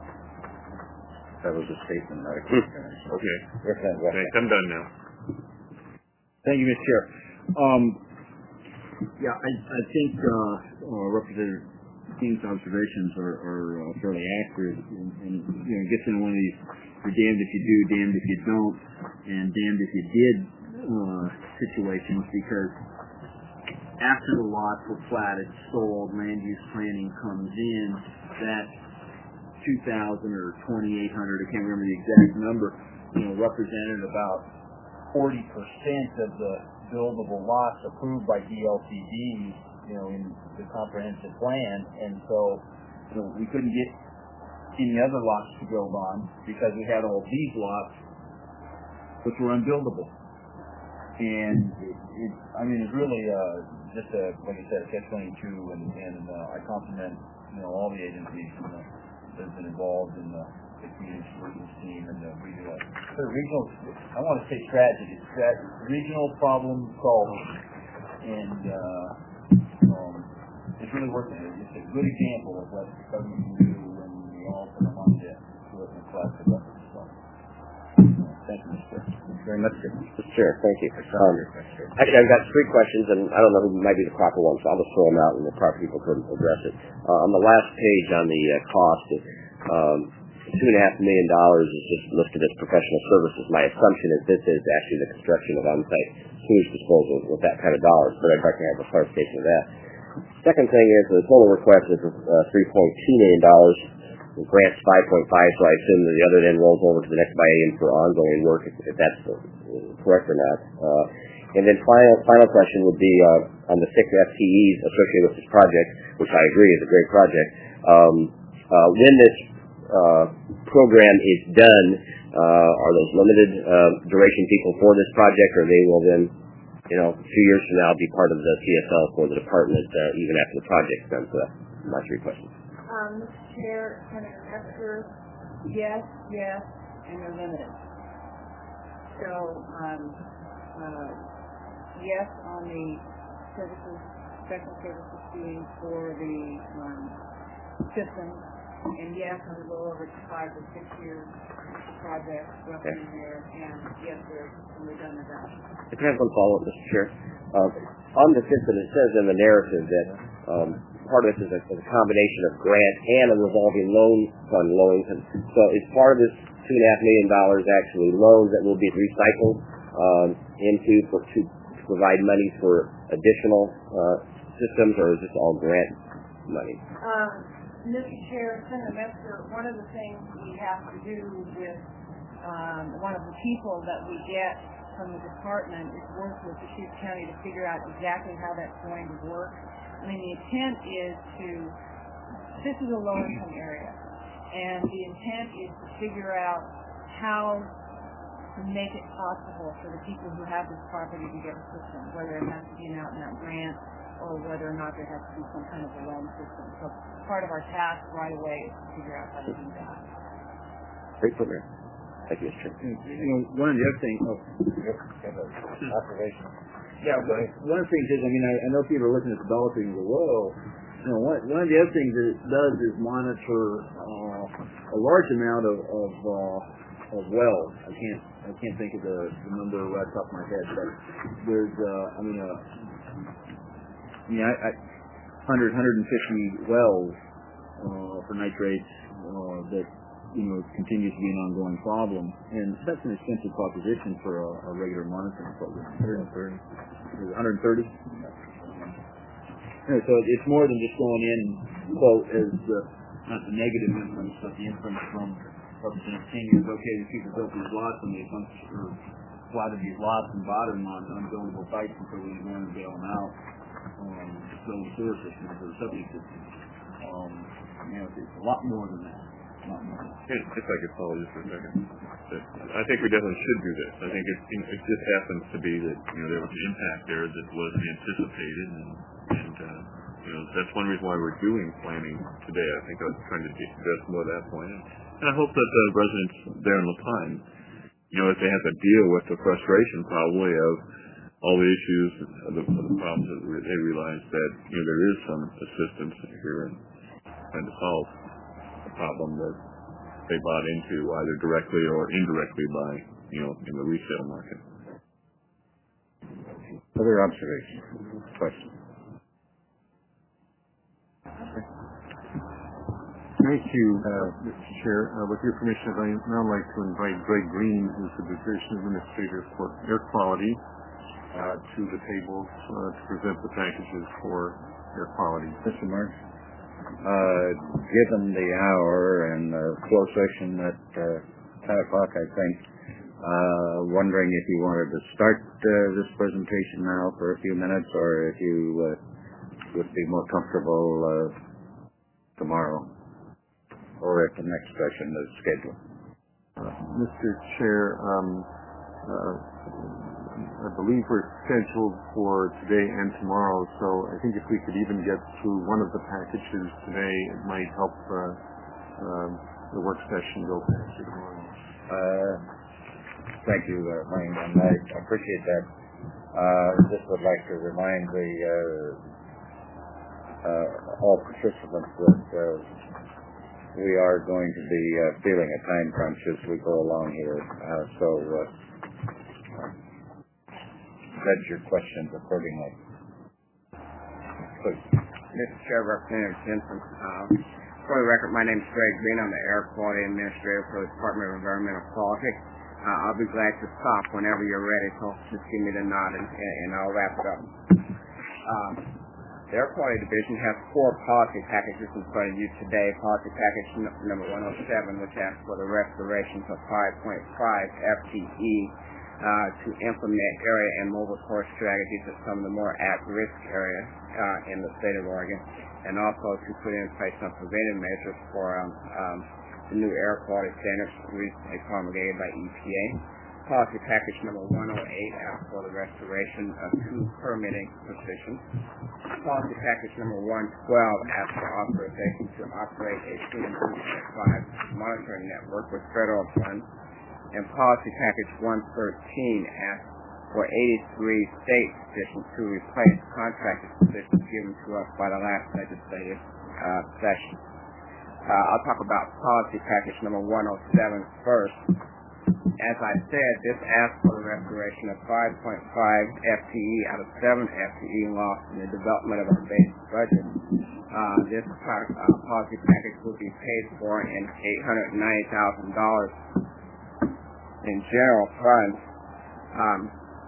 That was a statement, not a question. Okay. Thanks. I'm done now. Thank you, Mister Chair. Um, yeah, I, I think uh, uh, Representative King's observations are, are uh, fairly accurate, and, and you know, gets into one of these: you're damned if you do, damned if you don't, and damned if you did uh, situations. Because after the lots were platted, sold, land use planning comes in, that two thousand or twenty-eight hundred, I can't remember the exact number, you know, represented about forty percent of the buildable lots approved by D L C D, you know, in the comprehensive plan. And so, you know, we couldn't get any other lots to build on because we had all these lots which were unbuildable. And it, it I mean, it's really uh, just a, like I said, a catch twenty-two, and, and uh, I compliment, you know, all the agencies, you know, that have been involved in the, the community solutions team and the regional, the regional, I want to say strategy, that regional problem solving, and uh, um, it's really working. It's a good example of what the government can do when we all put our money to do it in class of efforts. So, thank you, Mister Very much, Mister Chair. Thank you. Um, actually, I've got three questions, and I don't know who might be the proper one, so I'll just throw them out, and the proper people could address it. Uh, on the last page on the uh, cost, um, two and a half million dollars is just listed as professional services. My assumption is this is actually the construction of on-site sewage disposal with that kind of dollars, but I'd like to have a clarification of that. Second thing is the total request is uh, three point two million dollars. The grant's five point five, so I assume that the other then rolls over to the next biennium for ongoing work, if, if that's uh, correct or not. Uh, and then final final question would be uh, on the six F T Es associated with this project, which I agree is a great project. Um, uh, when this uh, program is done, uh, are those limited uh, duration people for this project, or they will then, you know, a few years from now be part of the P S L for the department uh, even after the project's done? So that's my three questions. Um, Mister Chair, Senator Metzger, yes, yes, and they're limited. So, um, uh, yes on the services, special services fee for the um, system, and yes on the little over five to six years project roughly in there, and yes, they're done with that. If I have one follow-up, Mister Chair. Uh, on the system, it says in the narrative that um, part of this is a, is a combination of grant and a revolving loan fund loans. And so is part of this two and a half million dollars actually loans that will be recycled um, into for, to, to provide money for additional uh, systems, or is this all grant money? Um, Mister Chair, Senator Metzger, one of the things we have to do with um, one of the people that we get from the department is work with Deschutes County to figure out exactly how that's going to work. I mean, the intent is to, this is a low-income area, and the intent is to figure out how to make it possible for the people who have this property to get assistance, whether it has to be an out-and-out grant or whether or not there has to be some kind of a loan system. So part of our task right away is to figure out how to do that. Great program. Thank you, Mister You know, one of the other things, oh, observation. Yeah, but one of the things is, I mean, I, I know people are looking at the dollar figure and go, whoa. You know, one, one of the other things that it does is monitor uh, a large amount of of, uh, of wells. I can't I can't think of the, the number right off the top of my head, but there's, uh, I mean, uh, I mean, I, I, one hundred, one hundred fifty wells uh, for nitrates uh, that, you know, continues to be an ongoing problem. And that's an expensive proposition for a, a regular monitoring program. one hundred thirty. one hundred thirty? Yeah, so it's more than just going in, quote, as the, not the negative inference, but the inference from representing ten years, okay, these people built these lots and they or plotted these lots and bought them on unbuildable sites until we go in and bail them out. Um, build sewer systems or septic systems. Um, you know, it's a lot more than that. If, if I could follow just for a second, I think we definitely should do this. I think it, you know, it just happens to be that, you know, there was an impact there that wasn't anticipated, and, and uh, you know, that's one reason why we're doing planning today. I think I was trying to address more of that point, and I hope that the residents there in La Pine, you know, if they have to deal with the frustration probably of all the issues, of the, of the problems, that they realize that, you know, there is some assistance here in trying to solve problem that they bought into either directly or indirectly by, you know, in the resale market. Other observations? Questions? Thank you, uh, Mister Chair. Uh, with your permission, I'd now like to invite Greg Green, who's the Division Administrator for Air Quality, uh, to the table uh, to present the packages for air quality. Mister Marks? Uh, given the hour and the closed session at uh, ten o'clock, I think, uh, wondering if you wanted to start uh, this presentation now for a few minutes, or if you uh, would be more comfortable uh, tomorrow, or if the next session is scheduled. Uh, Mister Chair, um, uh, I believe we're scheduled for today and tomorrow, so I think if we could even get through one of the packages today, it might help uh, uh, the work session go faster tomorrow. Uh, thank you, uh, Wayne, and I appreciate that. Uh, just would like to remind the uh, uh, all participants that uh, we are going to be uh, feeling a time crunch as we go along here, uh, so uh, judge your questions accordingly. Please. Mister Chair, Representative Jensen. Uh, for the record, my name is Greg Green. I'm the Air Quality Administrator for the Department of Environmental Quality. Uh, I'll be glad to stop whenever you're ready, so just give me the nod and, and I'll wrap it up. Um, the Air Quality Division has four policy packages in front of you today. Policy package n- number one oh seven, which asks for the restoration of five point five F T E Uh, to implement area and mobile source strategies at some of the more at-risk areas uh, in the state of Oregon, and also to put in place some preventive measures for um, um, the new air quality standards recently promulgated by E P A. Policy package number one oh eight asks for the restoration of two permitting positions. Policy package number one twelve asks for authorization to operate a two point five monitoring network with federal funds. And policy package one thirteen asks for eighty-three state positions to replace contracted positions given to us by the last legislative uh, session. Uh, I'll talk about policy package number one oh seven first. As I said, this asks for the restoration of five point five F T E out of seven F T E lost in the development of our base budget. Uh, this uh, policy package will be paid for in eight hundred ninety thousand dollars in general funds. Um,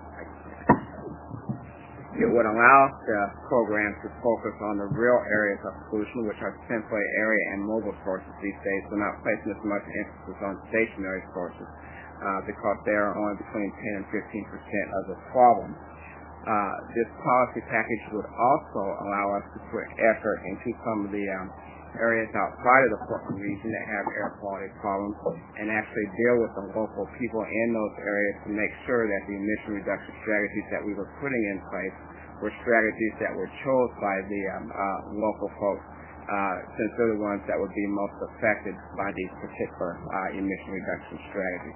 it would allow the program to focus on the real areas of pollution, which are simply area and mobile sources these days. We're not placing as much emphasis on stationary sources uh, because they are only between ten and fifteen percent of the problem. Uh, this policy package would also allow us to put effort into some of the um, areas outside of the Portland region that have air quality problems and actually deal with the local people in those areas to make sure that the emission reduction strategies that we were putting in place were strategies that were chosen by the um, uh, local folks, uh, since they're the ones that would be most affected by these particular uh, emission reduction strategies.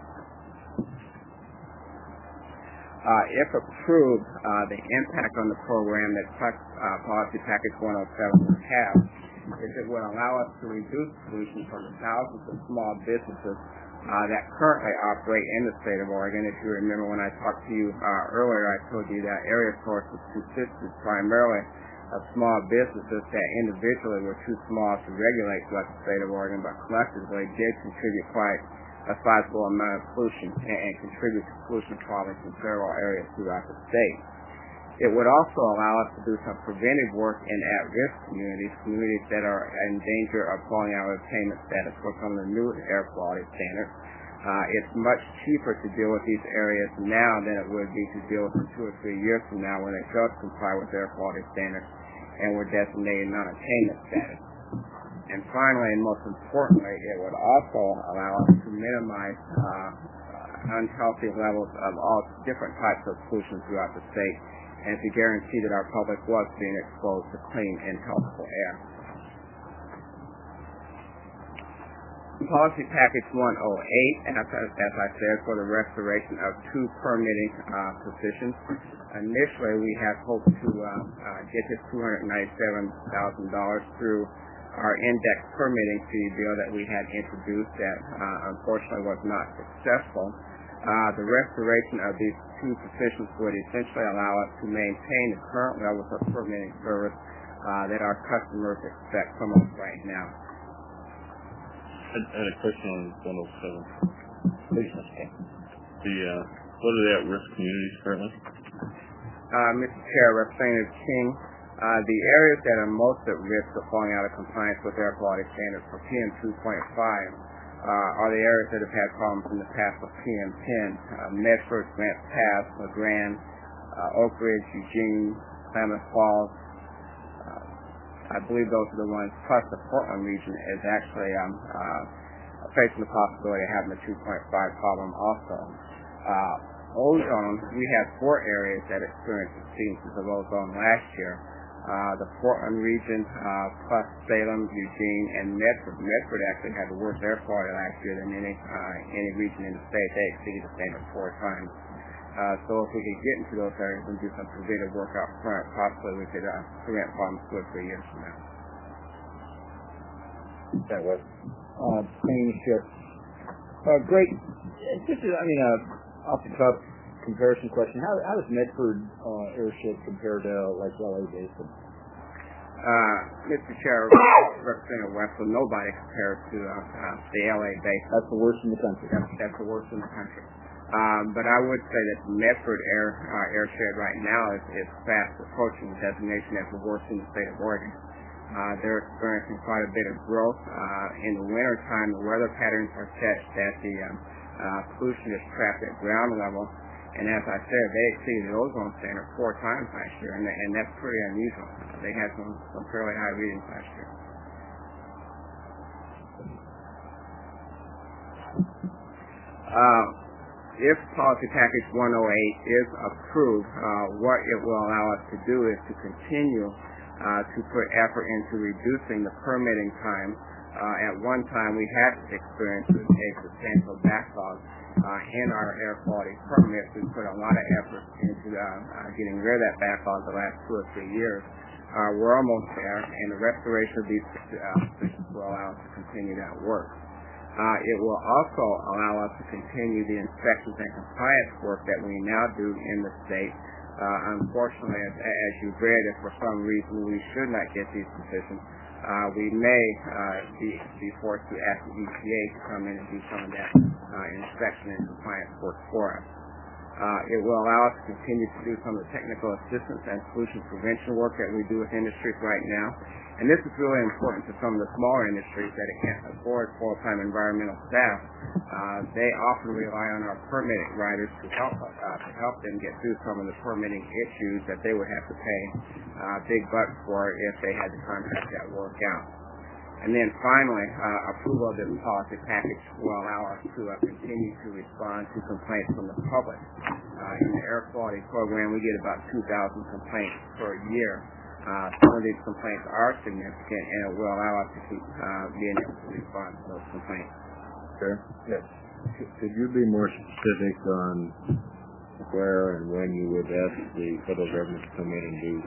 Uh, if approved, uh, the impact on the program that uh, Policy Package one oh seven would have is it would allow us to reduce pollution from the thousands of small businesses uh, that currently operate in the state of Oregon. If you remember when I talked to you uh, earlier, I told you that area sources consisted primarily of small businesses that individually were too small to regulate throughout the state of Oregon, but collectively did contribute quite a sizable amount of pollution and, and contribute to pollution problems in several areas throughout the state. It would also allow us to do some preventive work in at-risk communities, communities that are in danger of falling out of attainment status for some of the new air quality standards. Uh, it's much cheaper to deal with these areas now than it would be to deal with them two or three years from now when they don't comply with air quality standards and were designated non-attainment status. And finally, and most importantly, it would also allow us to minimize uh, unhealthy levels of all different types of pollution throughout the state, and to guarantee that our public was being exposed to clean and healthful air. Policy Package one oh eight, as, as I said, for the restoration of two permitting uh, positions. Initially, we had hoped to uh, uh, get this two hundred ninety-seven thousand dollars through our index permitting fee bill that we had introduced that uh, unfortunately was not successful. Uh, the restoration of these two positions would essentially allow us to maintain the current levels of permitting service uh, that our customers expect from us right now. I had a question on one oh seven. The, uh, what are the at-risk communities currently? Uh, Mister Chair, Representative King, Uh, the areas that are most at risk of falling out of compliance with air quality standards for P M two point five uh, are the areas that have had problems in the past with P M ten, uh, Medford, Grants Pass, LeGrand, uh, Oak Ridge, Eugene, Klamath Falls. Uh, I believe those are the ones, plus the Portland region is actually um, uh, facing the possibility of having a two point five problem also. Uh, ozone, we had four areas that experienced exceedances of ozone last year. Uh, the Portland region, uh, plus Salem, Eugene, and Medford. Medford actually had the worst air quality last year than any uh, any region in the state. They exceeded the standard four times. Uh, so if we could get into those areas and do some preventive work out front, possibly we could uh, prevent problems two or three years from now. That was uh, pain shift. Uh, great. Just, I mean, uh, off the cuff comparison question. How, how does Medford uh, airship compare to like L A Basin? Uh, Mister Chair, Representative Wessel, nobody compares to uh, uh, the L A Basin. That's the worst in the country. That's, that's the worst in the country. Um, but I would say that Medford Air uh, airshed right now is, is fast approaching the designation as the worst in the state of Oregon. Uh, they're experiencing quite a bit of growth. Uh, in the wintertime, the weather patterns are such that the um, uh, pollution is trapped at ground level. And as I said, they exceeded the ozone standard four times last year, and, and that's pretty unusual. They had some, some fairly high readings last year. Uh, if Policy Package one oh eight is approved, uh, what it will allow us to do is to continue uh, to put effort into reducing the permitting time. Uh, at one time, we had experienced a substantial backlog uh, in our air quality permits. We put a lot of effort into uh, uh, getting rid of that backlog the last two or three years. Uh, we're almost there, and the restoration of these uh, positions will allow us to continue that work. Uh, it will also allow us to continue the inspections and compliance work that we now do in the state. Uh, unfortunately, as, as you've read, if for some reason we should not get these positions, uh, we may uh, be, be forced to ask the E P A to come in and do some of that uh, inspection and compliance work for us. Uh, it will allow us to continue to do some of the technical assistance and pollution prevention work that we do with industries right now. And this is really important to some of the smaller industries that can't afford full-time environmental staff. Uh, they often rely on our permitting writers to help uh, to help them get through some of the permitting issues that they would have to pay uh, big bucks for if they had to contract that work out. And then finally, uh, approval of this policy package will allow us to uh, continue to respond to complaints from the public. Uh, in the air quality program, we get about two thousand complaints per year. Uh, some of these complaints are significant, and it will allow us to keep uh, being able to respond to those complaints. Sure. Yes. Could you be more specific on where and when you would ask the federal government to come in and do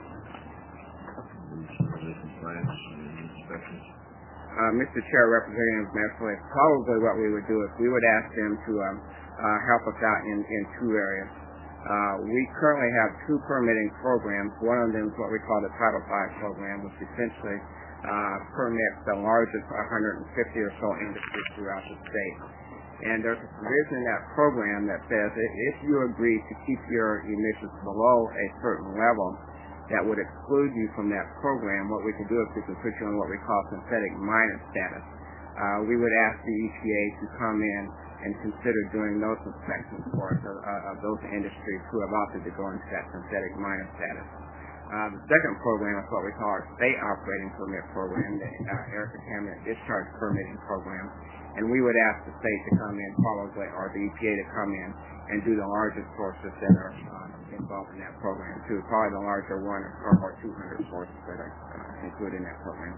some of the compliance and inspections? Uh, Mister Chair, Representative Messley, probably what we would do is we would ask them to um, uh, help us out in, in two areas. Uh, we currently have two permitting programs. One of them is what we call the Title five program, which essentially uh, permits the largest one hundred fifty or so industries throughout the state. And there's a provision in that program that says that if you agree to keep your emissions below a certain level that would exclude you from that program, what we can do is we can put you on what we call synthetic minus status. Uh, we would ask the E P A to come in and consider doing those inspections for us of, uh, of those industries who have opted to go into that synthetic minus status. Uh, the second program is what we call our state operating permit program, the uh, air contaminant discharge permitting program. And we would ask the state to come in probably, or the E P A to come in and do the largest sources that are uh, involved in that program too. Probably the larger one or, or two hundred sources that are uh, included in that program.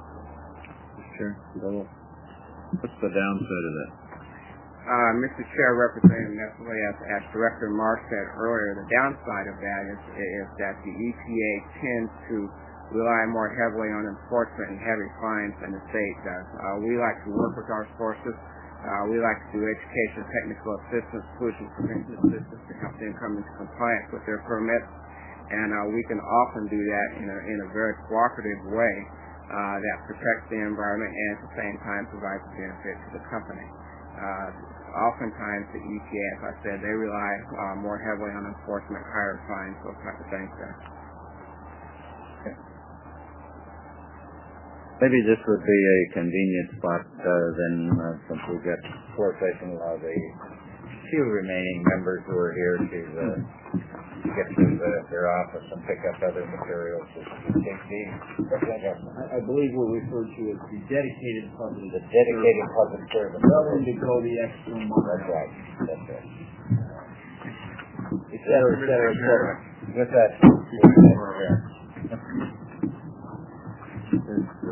Sure. What's the downside of that? Uh, Mister Chair, Representative Messley, as, as Director Marsh said earlier, the downside of that is, is that the E P A tends to rely more heavily on enforcement and heavy fines than the state does. Uh, we like to work with our sources. Uh, we like to do education, technical assistance, pollution prevention assistance to help them come into compliance with their permits. And uh, we can often do that in a, in a very cooperative way uh, that protects the environment and at the same time provides benefit to the company. Uh, oftentimes the E P A, as I said, they rely uh, more heavily on enforcement, higher fines, those types of things there. Maybe this would be a convenient spot uh, then, uh, since we've got four sessions of the few remaining members who are here to uh, get to the, their office and pick up other materials. I, I believe we're referred to as the dedicated public The dedicated public servant. willing to go the extra mile. That's right. That's right. Et cetera, et cetera, et cetera. With that, we're adjourned.